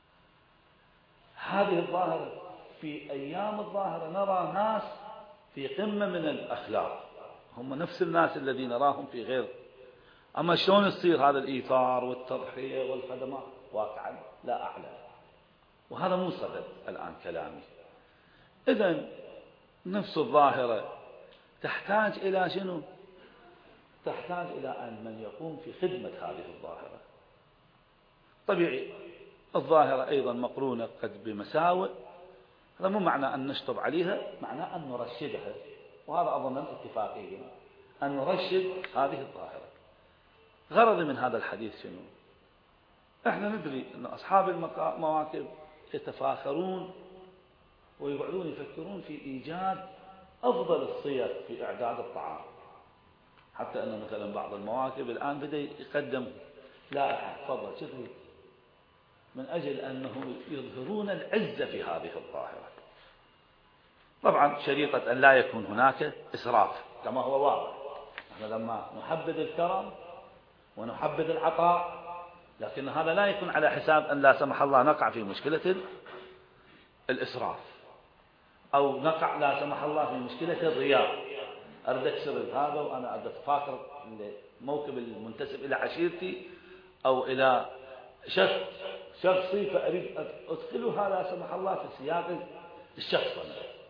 هذه الظاهرة في أيام الظاهرة نرى ناس في قمة من الأخلاق، هم نفس الناس الذين نراهم في غير. أما شلون يصير هذا الإيثار والتضحية والخدمات؟ واقعا لا أعلم، وهذا مو صدد الآن كلامي. إذن نفس الظاهرة تحتاج إلى شنو؟ تحتاج إلى أن من يقوم في خدمة هذه الظاهرة. طبيعي الظاهرة أيضا مقرونة قد بمساوئ، هذا مو معنى أن نشطب عليها، معنى أن نرشدها، وهذا أظن اتفاقي أن نرشد هذه الظاهرة. غرضي من هذا الحديث شنو؟ احنا ندري أن أصحاب المواكب يتفاخرون ويقعدون يفكرون في إيجاد أفضل الصيغ في إعداد الطعام، حتى أن مثلا بعض المواكب الآن بدأ يقدم لائحة تفضل شديد من أجل أنه يظهرون العزة في هذه الظاهرة. طبعا شريطة أن لا يكون هناك إسراف كما هو واضح. نحن لما نحبذ الكرم ونحبذ العطاء، لكن هذا لا يكون على حساب أن لا سمح الله نقع في مشكلة الإسراف، أو نقع لا سمح الله في مشكلة الرياء. أريد أكسر هذا وأنا أريد أتفاخر الموكب المنتسب إلى عشيرتي أو إلى شخص شخصي، فأريد أدخلها لا سمح الله في سياق الشخص.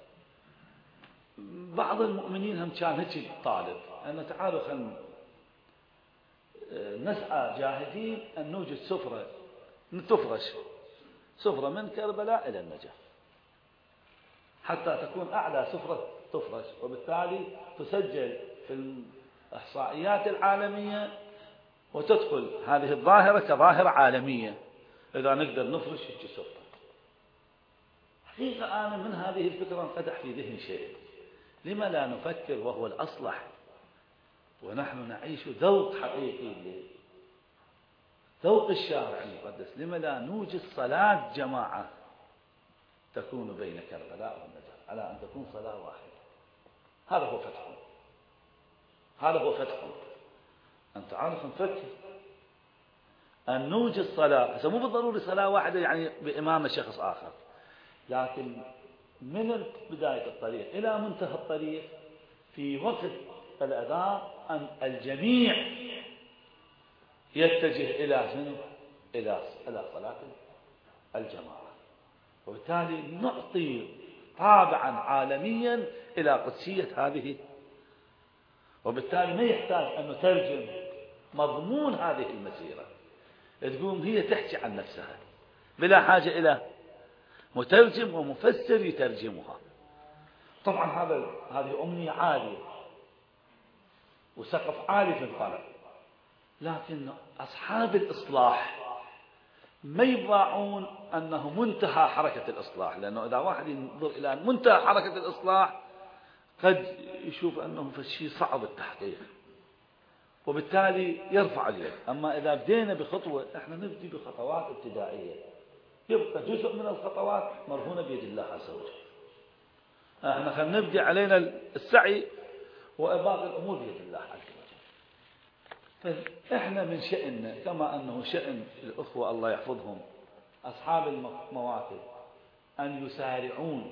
بعض المؤمنين هم كان هيك طالب أن تعالوا خلنا نسعى جاهدين أن نوجد سفرة تفرش سفرة من كربلاء إلى النجف، حتى تكون أعلى سفرة تفرش، وبالتالي تسجل في الإحصائيات العالمية وتدخل هذه الظاهرة كظاهرة عالمية إذا نقدر نفرش هيك سفرة. حقيقة أنا من هذه الفكرة انقدح في ذهني شيء: لما لا نفكر وهو الأصلح ونحن نعيش ذوق حقيقي ذوق الشارع المقدس؟ لما لا نوجد صلاة جماعة تكون بين كربلاء والنجف على أن تكون صلاة واحدة؟ هذا هو فتح، هذا هو فتح. أن تعالوا نفكر أن نوجد صلاة، مو بالضروري صلاة واحدة يعني بإمامة شخص آخر، لكن من بداية الطريق إلى منتهى الطريق في وقت الأذان أن الجميع يتجه إلى شنو؟ إلى إلى صلاة الجماعة، وبالتالي نعطي طابعا عالميا إلى قدسية هذه، وبالتالي ما يحتاج أن نترجم مضمون هذه المسيرة، تقوم هي تحكي عن نفسها بلا حاجة إلى مترجم ومفسر يترجمها. طبعا هذا هذه أمنية عالية وسقف عالي في الطلب، لكن أصحاب الإصلاح ما يضاعون أنه منتهى حركة الإصلاح، لأنه إذا واحد ينظر إلى منتهى حركة الإصلاح قد يشوف أنه في شيء صعب التحقيق، وبالتالي يرفع اليد. أما إذا بدينا بخطوة، إحنا نبدي بخطوات ابتدائية، يبقى جزء من الخطوات مرهونة بيد الله عز وجل. إحنا خلينا نبدي علينا السعي وإباقي الأمور بيد الله عز وجل. فإحنا من شأننا كما أنه شأن الأخوة الله يحفظهم أصحاب المواكب أن يسارعون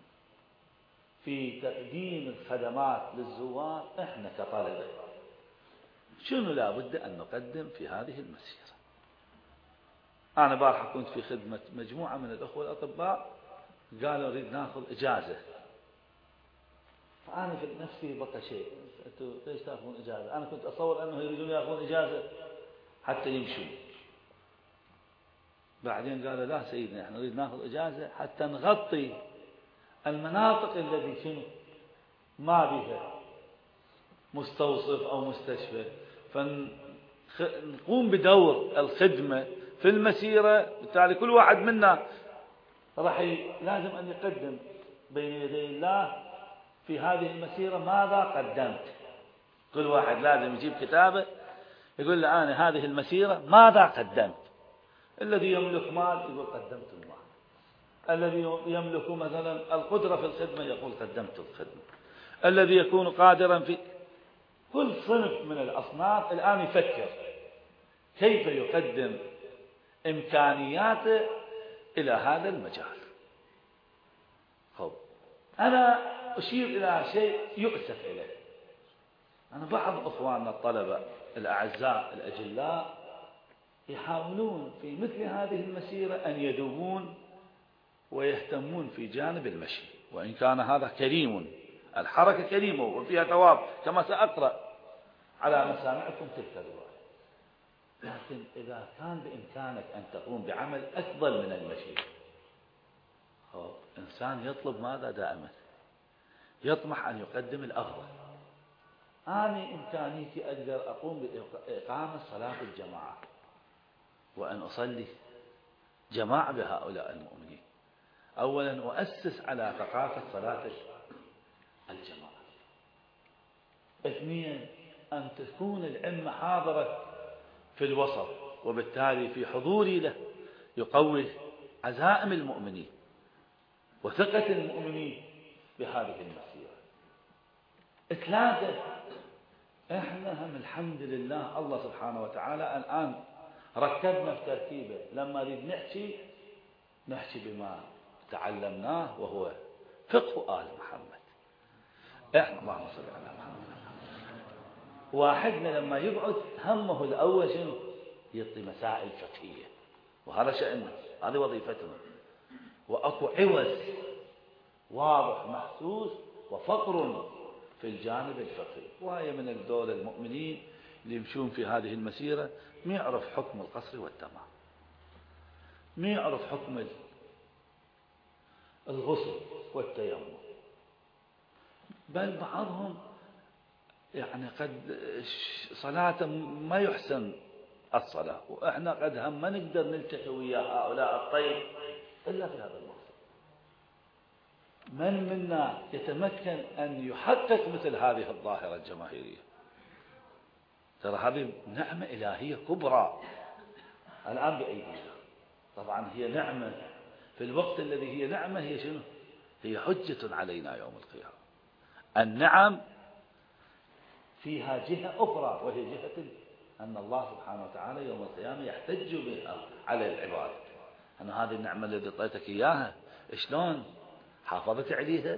في تقديم الخدمات للزوار، إحنا كطلبة شنو لابد أن نقدم في هذه المسيرة. أنا بارحة كنت في خدمة مجموعة من الأخوة الأطباء، قالوا نريد ناخذ إجازة، فأنا في نفسي بقى شيء، أنتوا ليش تأخذون إجازة؟ أنا كنت أتصور أنه يريدون يأخذون إجازة حتى يمشوا، بعدين قالوا لا سيدنا، احنا نريد ناخذ إجازة حتى نغطي المناطق التي شنو ما بها مستوصف أو مستشفى، فنقوم بدور الخدمة في المسيرة. بالتالي كل واحد منا راح لازم أن يقدم بين يدي الله في هذه المسيرة ماذا قدمت. كل واحد لازم يجيب كتابه يقول له أنا هذه المسيرة ماذا قدمت. الذي يملك مال يقول قدمت المال، الذي يملك مثلا القدرة في الخدمة يقول قدمت الخدمة، الذي يكون قادرا في كل صنف من الأصناف الآن يفكر كيف يقدم إمكانياته إلى هذا المجال. خب أنا أشير إلى شيء يؤسف إليه، أنا بعض أخواننا الطلبة الأعزاء الأجلاء يحاولون في مثل هذه المسيرة أن يذوبون ويهتمون في جانب المشي، وإن كان هذا كريم، الحركة كريمة وفيها ثواب كما سأقرأ على مسامعكم تلك الرواية، لكن إذا كان بإمكانك أن تقوم بعمل أفضل من المشي، إنسان يطلب ماذا دائما؟ يطمح أن يقدم الأفضل. أنا إمكانيتي أقدر أقوم بإقامة صلاة الجماعة وأن أصلي جماعة بهؤلاء المؤمنين. أولا أؤسس على ثقافة صلاة الجماعة. اثنين أن تكون الأمة حاضرة في الوسط، وبالتالي في حضوري له يقوي عزائم المؤمنين وثقة المؤمنين بهذه المسيرة. ثلاثة احنا هم الحمد لله الله سبحانه وتعالى الآن ركبنا في تركيبه، لما نريد نحكي نحكي بما تعلمناه وهو فقه آل محمد. احنا اللهم صل على محمد. واحدنا لما يقعد همه الأول شنو؟ يعطي مسائل فقهية، وهذا شأننا، هذه وظيفتنا. وأكو عوز واضح محسوس وفقر في الجانب الفقهي، وهي من الدول المؤمنين اللي يمشون في هذه المسيرة ما يعرف حكم القصر والتمام، ما يعرف حكم الغسل والتيمم، بل بعضهم يعني قد صلاة ما يحسن الصلاة، وإحنا قد هم ما نقدر نلتقي ويا هؤلاء الطيب إلا في هذا المقصد. من منا يتمكن أن يحقق مثل هذه الظاهرة الجماهيرية؟ ترى هذه نعمة إلهية كبرى الآن بأيدينا. طبعا هي نعمة في الوقت الذي هي نعمة، هي شنو؟ هي حجة علينا يوم القيامة. النعم فيها جهة أخرى، وهي جهة أن الله سبحانه وتعالى يوم القيامة يحتج بها على العباد. أنا هذه النعمة التي أعطيتك إياها شلون حافظت عليها؟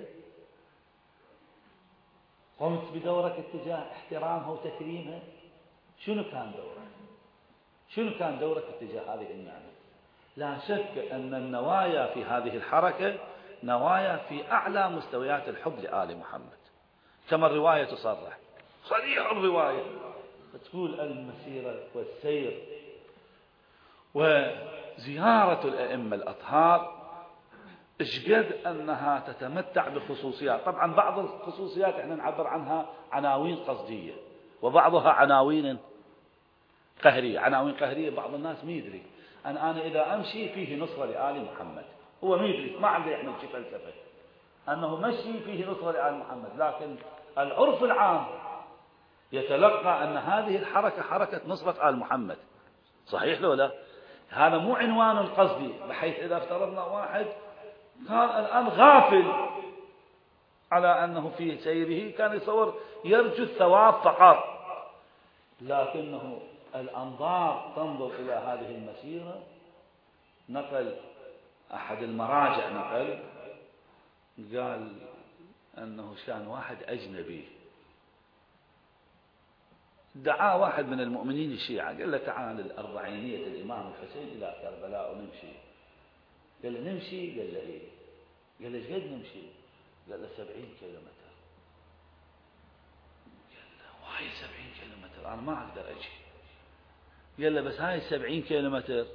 قمت بدورك اتجاه احترامها وتكريمها؟ شنو كان دورك؟ شنو كان دورك اتجاه هذه النعمة؟ لا شك أن النوايا في هذه الحركة نوايا في أعلى مستويات الحب لآل محمد، كما الرواية تصرح صريح الرواية، تقول المسيرة والسير وزيارة الأئمة الأطهار اشقد أنها تتمتع بخصوصيات. طبعا بعض الخصوصيات احنا نعبر عنها عناوين قصدية، وبعضها عناوين قهرية، عناوين قهرية بعض الناس ما يدري أن أنا إذا أمشي فيه نصرة لآل محمد، هو ما يدري، ما عنده يحمل شي فلسفة أنه مشي فيه نصرة لآل محمد، لكن العرف العام يتلقى أن هذه الحركة حركة نصرة آل محمد. صحيح لو لا؟ هذا مو عنوان القصدي، بحيث إذا افترضنا واحد كان الآن غافل على أنه في سيره كان يصور يرجو الثواب فقط، لكنه الأنظار تنظر إلى هذه المسيرة. نقل أحد المراجع نقل قال أنه كان واحد أجنبي دعا واحد من المؤمنين الشيعة، قال له تعال الأربعينية الإمام الحسين إلى كربلاء ونمشي. قال له نمشي؟ قال له إيه. قال له ايش قد نمشي؟ قال له سبعين كيلومتر. قال له وهاي سبعين كيلومتر أنا ما أقدر أجي. قال له بس هاي السبعين كيلومتر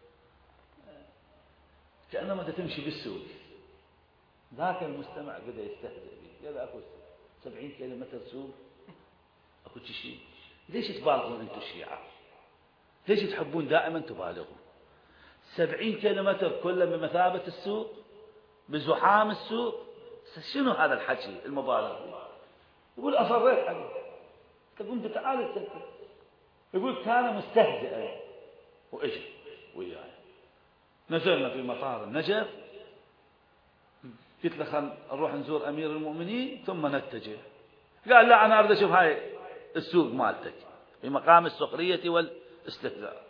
كأنما أنت تمشي بالسوق. ذاك المستمع بدأ يستهزئ به، قال له أكو سبعين كيلومتر سوق؟ أكو شيء؟ ليش تبالغون أنتم الشيعة؟ ليش تحبون دائما تبالغون؟ سبعين كيلومتر كله بمثابة السوق، بزحام السوق. شنو هذا الحكي المبالغ؟ يقول أصريت عليه. تقول تعال السكت. يقول كان مستهزئا وإجي وياي. نزلنا في مطار النجف، قلت له خل نروح نزور أمير المؤمنين ثم نتجه. قال لا أنا أريد أشوف هاي السوق مالتك في مقام السخرية والاستهزاء.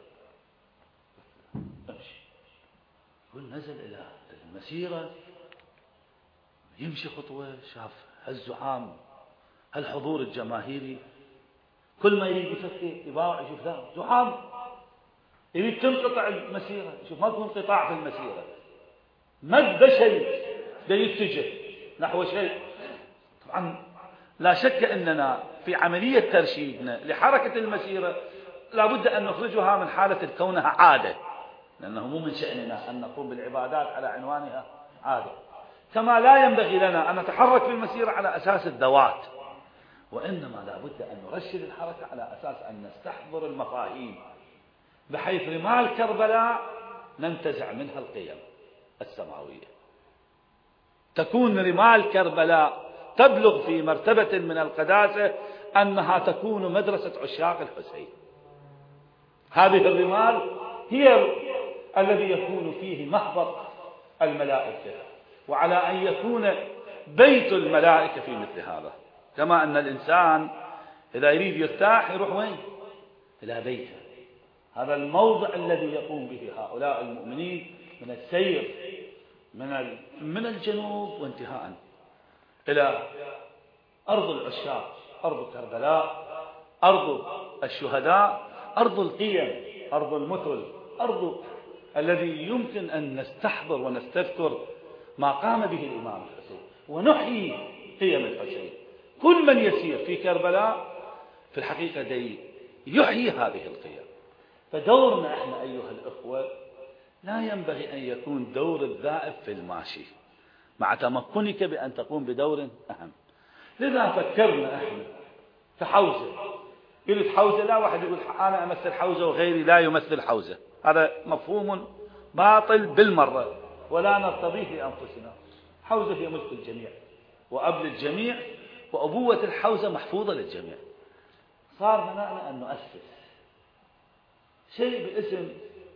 امشي. يقول نزل إلى المسيرة، يمشي خطوة، شاف هالزحام، هالحضور الجماهيري، كل ما يريد يفكر يباوع يشوف ذا زحام، يريد تنقطع المسيرة، يشوف ماكو انقطاع في المسيرة، مد بشري دا يتجه نحو شيء. طبعا لا شك أننا في عملية ترشيدنا لحركة المسيرة لابد أن نخرجها من حالة كونها عادة، لأنه مو من شأننا أن نقوم بالعبادات على عنوانها عادة، كما لا ينبغي لنا أن نتحرك في المسيرة على أساس الذوات، وإنما لابد أن نرشد الحركة على أساس أن نستحضر المفاهيم، بحيث رمال كربلاء ننتزع منها القيم السماوية. تكون رمال كربلاء تبلغ في مرتبة من القداسة أنها تكون مدرسة عشاق الحسين. هذه الرمال هي الذي يكون فيه محبط الملائكة، وعلى أن يكون بيت الملائكة في مثل هذا. كما أن الإنسان إذا يريد يرتاح يروح وين؟ إلى بيته. هذا الموضع الذي يقوم به هؤلاء المؤمنين من السير من من الجنوب وانتهاء إلى أرض العشاق، أرض كربلاء، أرض الشهداء، أرض القيم، أرض المثل، أرض الذي يمكن أن نستحضر ونستذكر ما قام به الإمام الحسين ونحيي قيم الحسين. كل من يسير في كربلاء في الحقيقة دي يحيي هذه القيم. فدورنا احنا أيها الأخوة لا ينبغي أن يكون دور الذائب في الماشي، مع تمكنك بأن تقوم بدور أهم. لذا فكرنا احنا في حوزة. قلت حوزة، لا واحد يقول أنا أمثل حوزة وغيري لا يمثل حوزة، هذا مفهوم باطل بالمرة ولا نرتضيه لأنفسنا. حوزة هي ملك الجميع وأب للجميع، وأبوة الحوزة محفوظة للجميع. صار منعنا أن نؤسس شيء باسم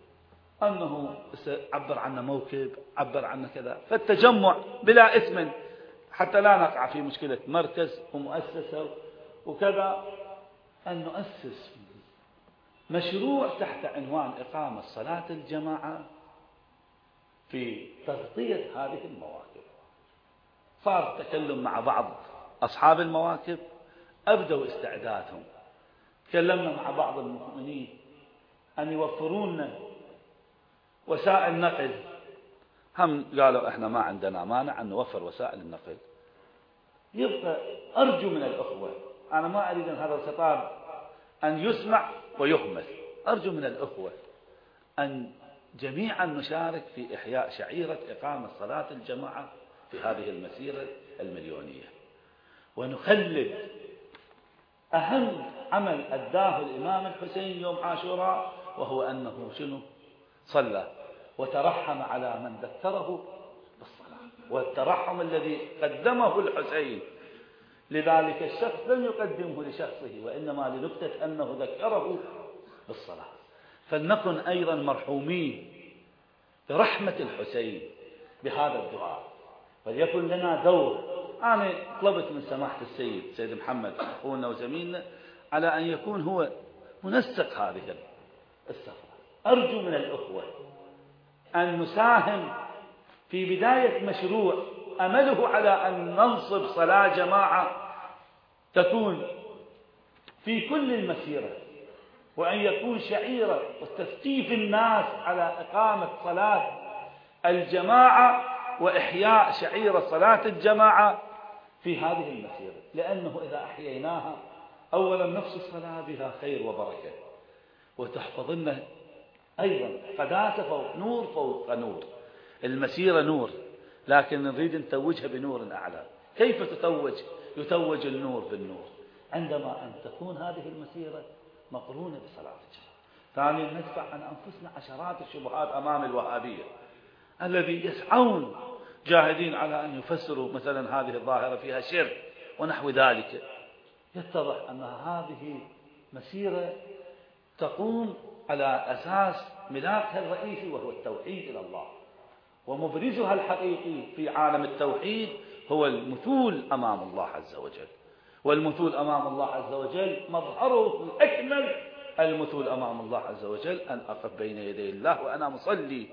أنه عبر عنه موكب، عبر عنه كذا، فالتجمع بلا اسم حتى لا نقع في مشكلة مركز ومؤسسة وكذا، أن نؤسس مشروع تحت عنوان إقامة صلاة الجماعة في تغطية هذه المواكب. صار تكلم مع بعض أصحاب المواكب، أبدوا استعدادهم. تكلمنا مع بعض المؤمنين أن يوفرون وسائل نقل، هم قالوا إحنا ما عندنا مانع أن نوفر وسائل النقل. يبقى أرجو من الأخوة، أنا ما أريد أن هذا الخطاب أن يسمع ويهمل، أرجو من الأخوة أن جميعا نشارك في إحياء شعيرة إقامة صلاة الجماعة في هذه المسيرة المليونية، ونخلد أهم عمل أداه الإمام الحسين يوم عاشوراء، وهو أنه شنو؟ صلى وترحم على من ذكره بالصلاة، والترحم الذي قدمه الحسين لذلك الشخص لم يقدمه لشخصه، وإنما لنكتة أنه ذكره بالصلاة. فلنكن أيضا مرحومين برحمة الحسين بهذا الدعاء، فليكن لنا دور. أنا طلبت من سماحة السيد سيد محمد أخونا وزميلنا على أن يكون هو منسق هذه السفرة. أرجو من الأخوة أن نساهم في بداية مشروع أمله على أن ننصب صلاة جماعة تكون في كل المسيرة، وأن يكون شعيرة وتثقيف الناس على إقامة صلاة الجماعة وإحياء شعيرة صلاة الجماعة في هذه المسيرة، لأنه إذا أحييناها أولا نفس الصلاة بها خير وبركة، وتحفظ لنا أيضا قداسة فوق نور فوق نور. المسيرة نور، لكن نريد نتوجها بنور أعلى. كيف تتوج؟ يتوج النور بالنور عندما أن تكون هذه المسيرة مقرونة بصلاة الجماعة. ثانيا ندفع عن أنفسنا عشرات الشبهات أمام الوهابية الذي يسعون جاهدين على أن يفسروا مثلا هذه الظاهرة فيها شرك ونحو ذلك. يتضح أن هذه مسيرة تقوم على أساس ملاكها الرئيسي وهو التوحيد إلى الله، ومبرزها الحقيقي في عالم التوحيد هو المثول أمام الله عز وجل. والمثول أمام الله عز وجل مظهره الأكمل المثول أمام الله عز وجل أن أقف بين يدي الله وأنا مصلي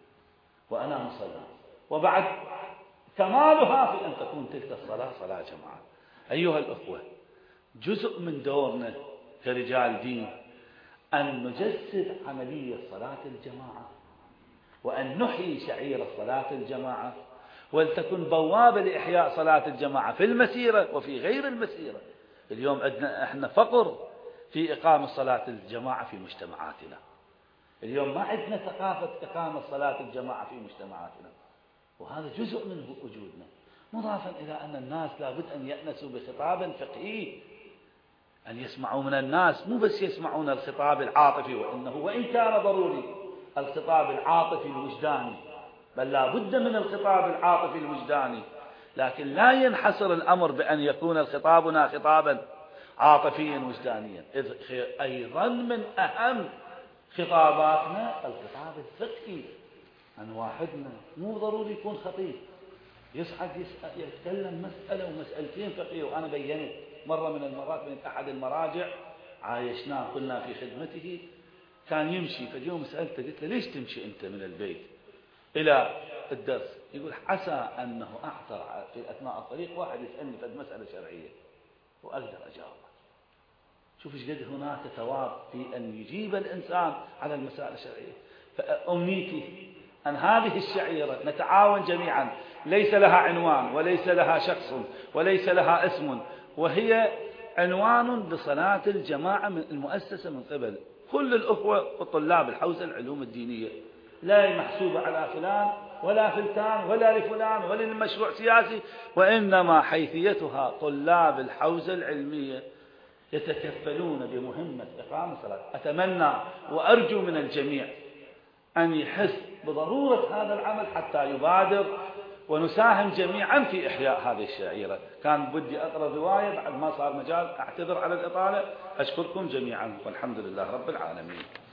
وأنا مصلي، وبعد كمالها في أن تكون تلك الصلاة صلاة جماعة. أيها الأخوة، جزء من دورنا كرجال دين أن نجسد عملية صلاة الجماعة، وأن نحيي شعير صلاة الجماعة، ولتكن بوابة لإحياء صلاة الجماعة في المسيرة وفي غير المسيرة. اليوم عندنا احنا فقر في إقامة صلاة الجماعة في مجتمعاتنا. اليوم ما عندنا ثقافة إقامة صلاة الجماعة في مجتمعاتنا، وهذا جزء من وجودنا. مضافا إلى أن الناس لابد أن يأنسوا بخطاب فقهي، أن يسمعوا من الناس، مو بس يسمعون الخطاب العاطفي، وإنه وإن كان ضروري الخطاب العاطفي الوجداني، بل لا بد من الخطاب العاطفي الوجداني، لكن لا ينحصر الأمر بأن يكون خطابنا خطابا عاطفيا وجدانيا. إذ أيضا من أهم خطاباتنا الخطاب الفقهي. أن واحدنا مو ضروري يكون خطيب يصعد يتكلم مسألة ومسألتين فقهية. وأنا بينت مرة من المرات من أحد المراجع عايشناه كنا في خدمته، كان يمشي، فاليوم سألته قلت له ليش تمشي أنت من البيت إلى الدرس؟ يقول عسى أنه أعثر في أثناء الطريق واحد يسألني في مسألة شرعية وأقدر أجاوبه. شوف ايش قد هناك ثواب في أن يجيب الإنسان على المسائل الشرعية. فأمنيتي أن هذه الشعيرة نتعاون جميعا، ليس لها عنوان وليس لها شخص وليس لها اسم، وهي عنوان لصلاة الجماعة من المؤسسة من قبل كل الأخوة وطلاب الحوزة العلوم الدينية، لا محسوبة على فلان ولا فلتان ولا لفلان ولا للمشروع سياسي، وإنما حيثيتها طلاب الحوزة العلمية يتكفلون بمهمة إقامة الصلاة. أتمنى وأرجو من الجميع أن يحس بضرورة هذا العمل حتى يبادر، ونساهم جميعا في إحياء هذه الشعيرة. كان بدي أقرأ رواية بعد ما صار مجال، أعتذر على الإطالة. أشكركم جميعا والحمد لله رب العالمين.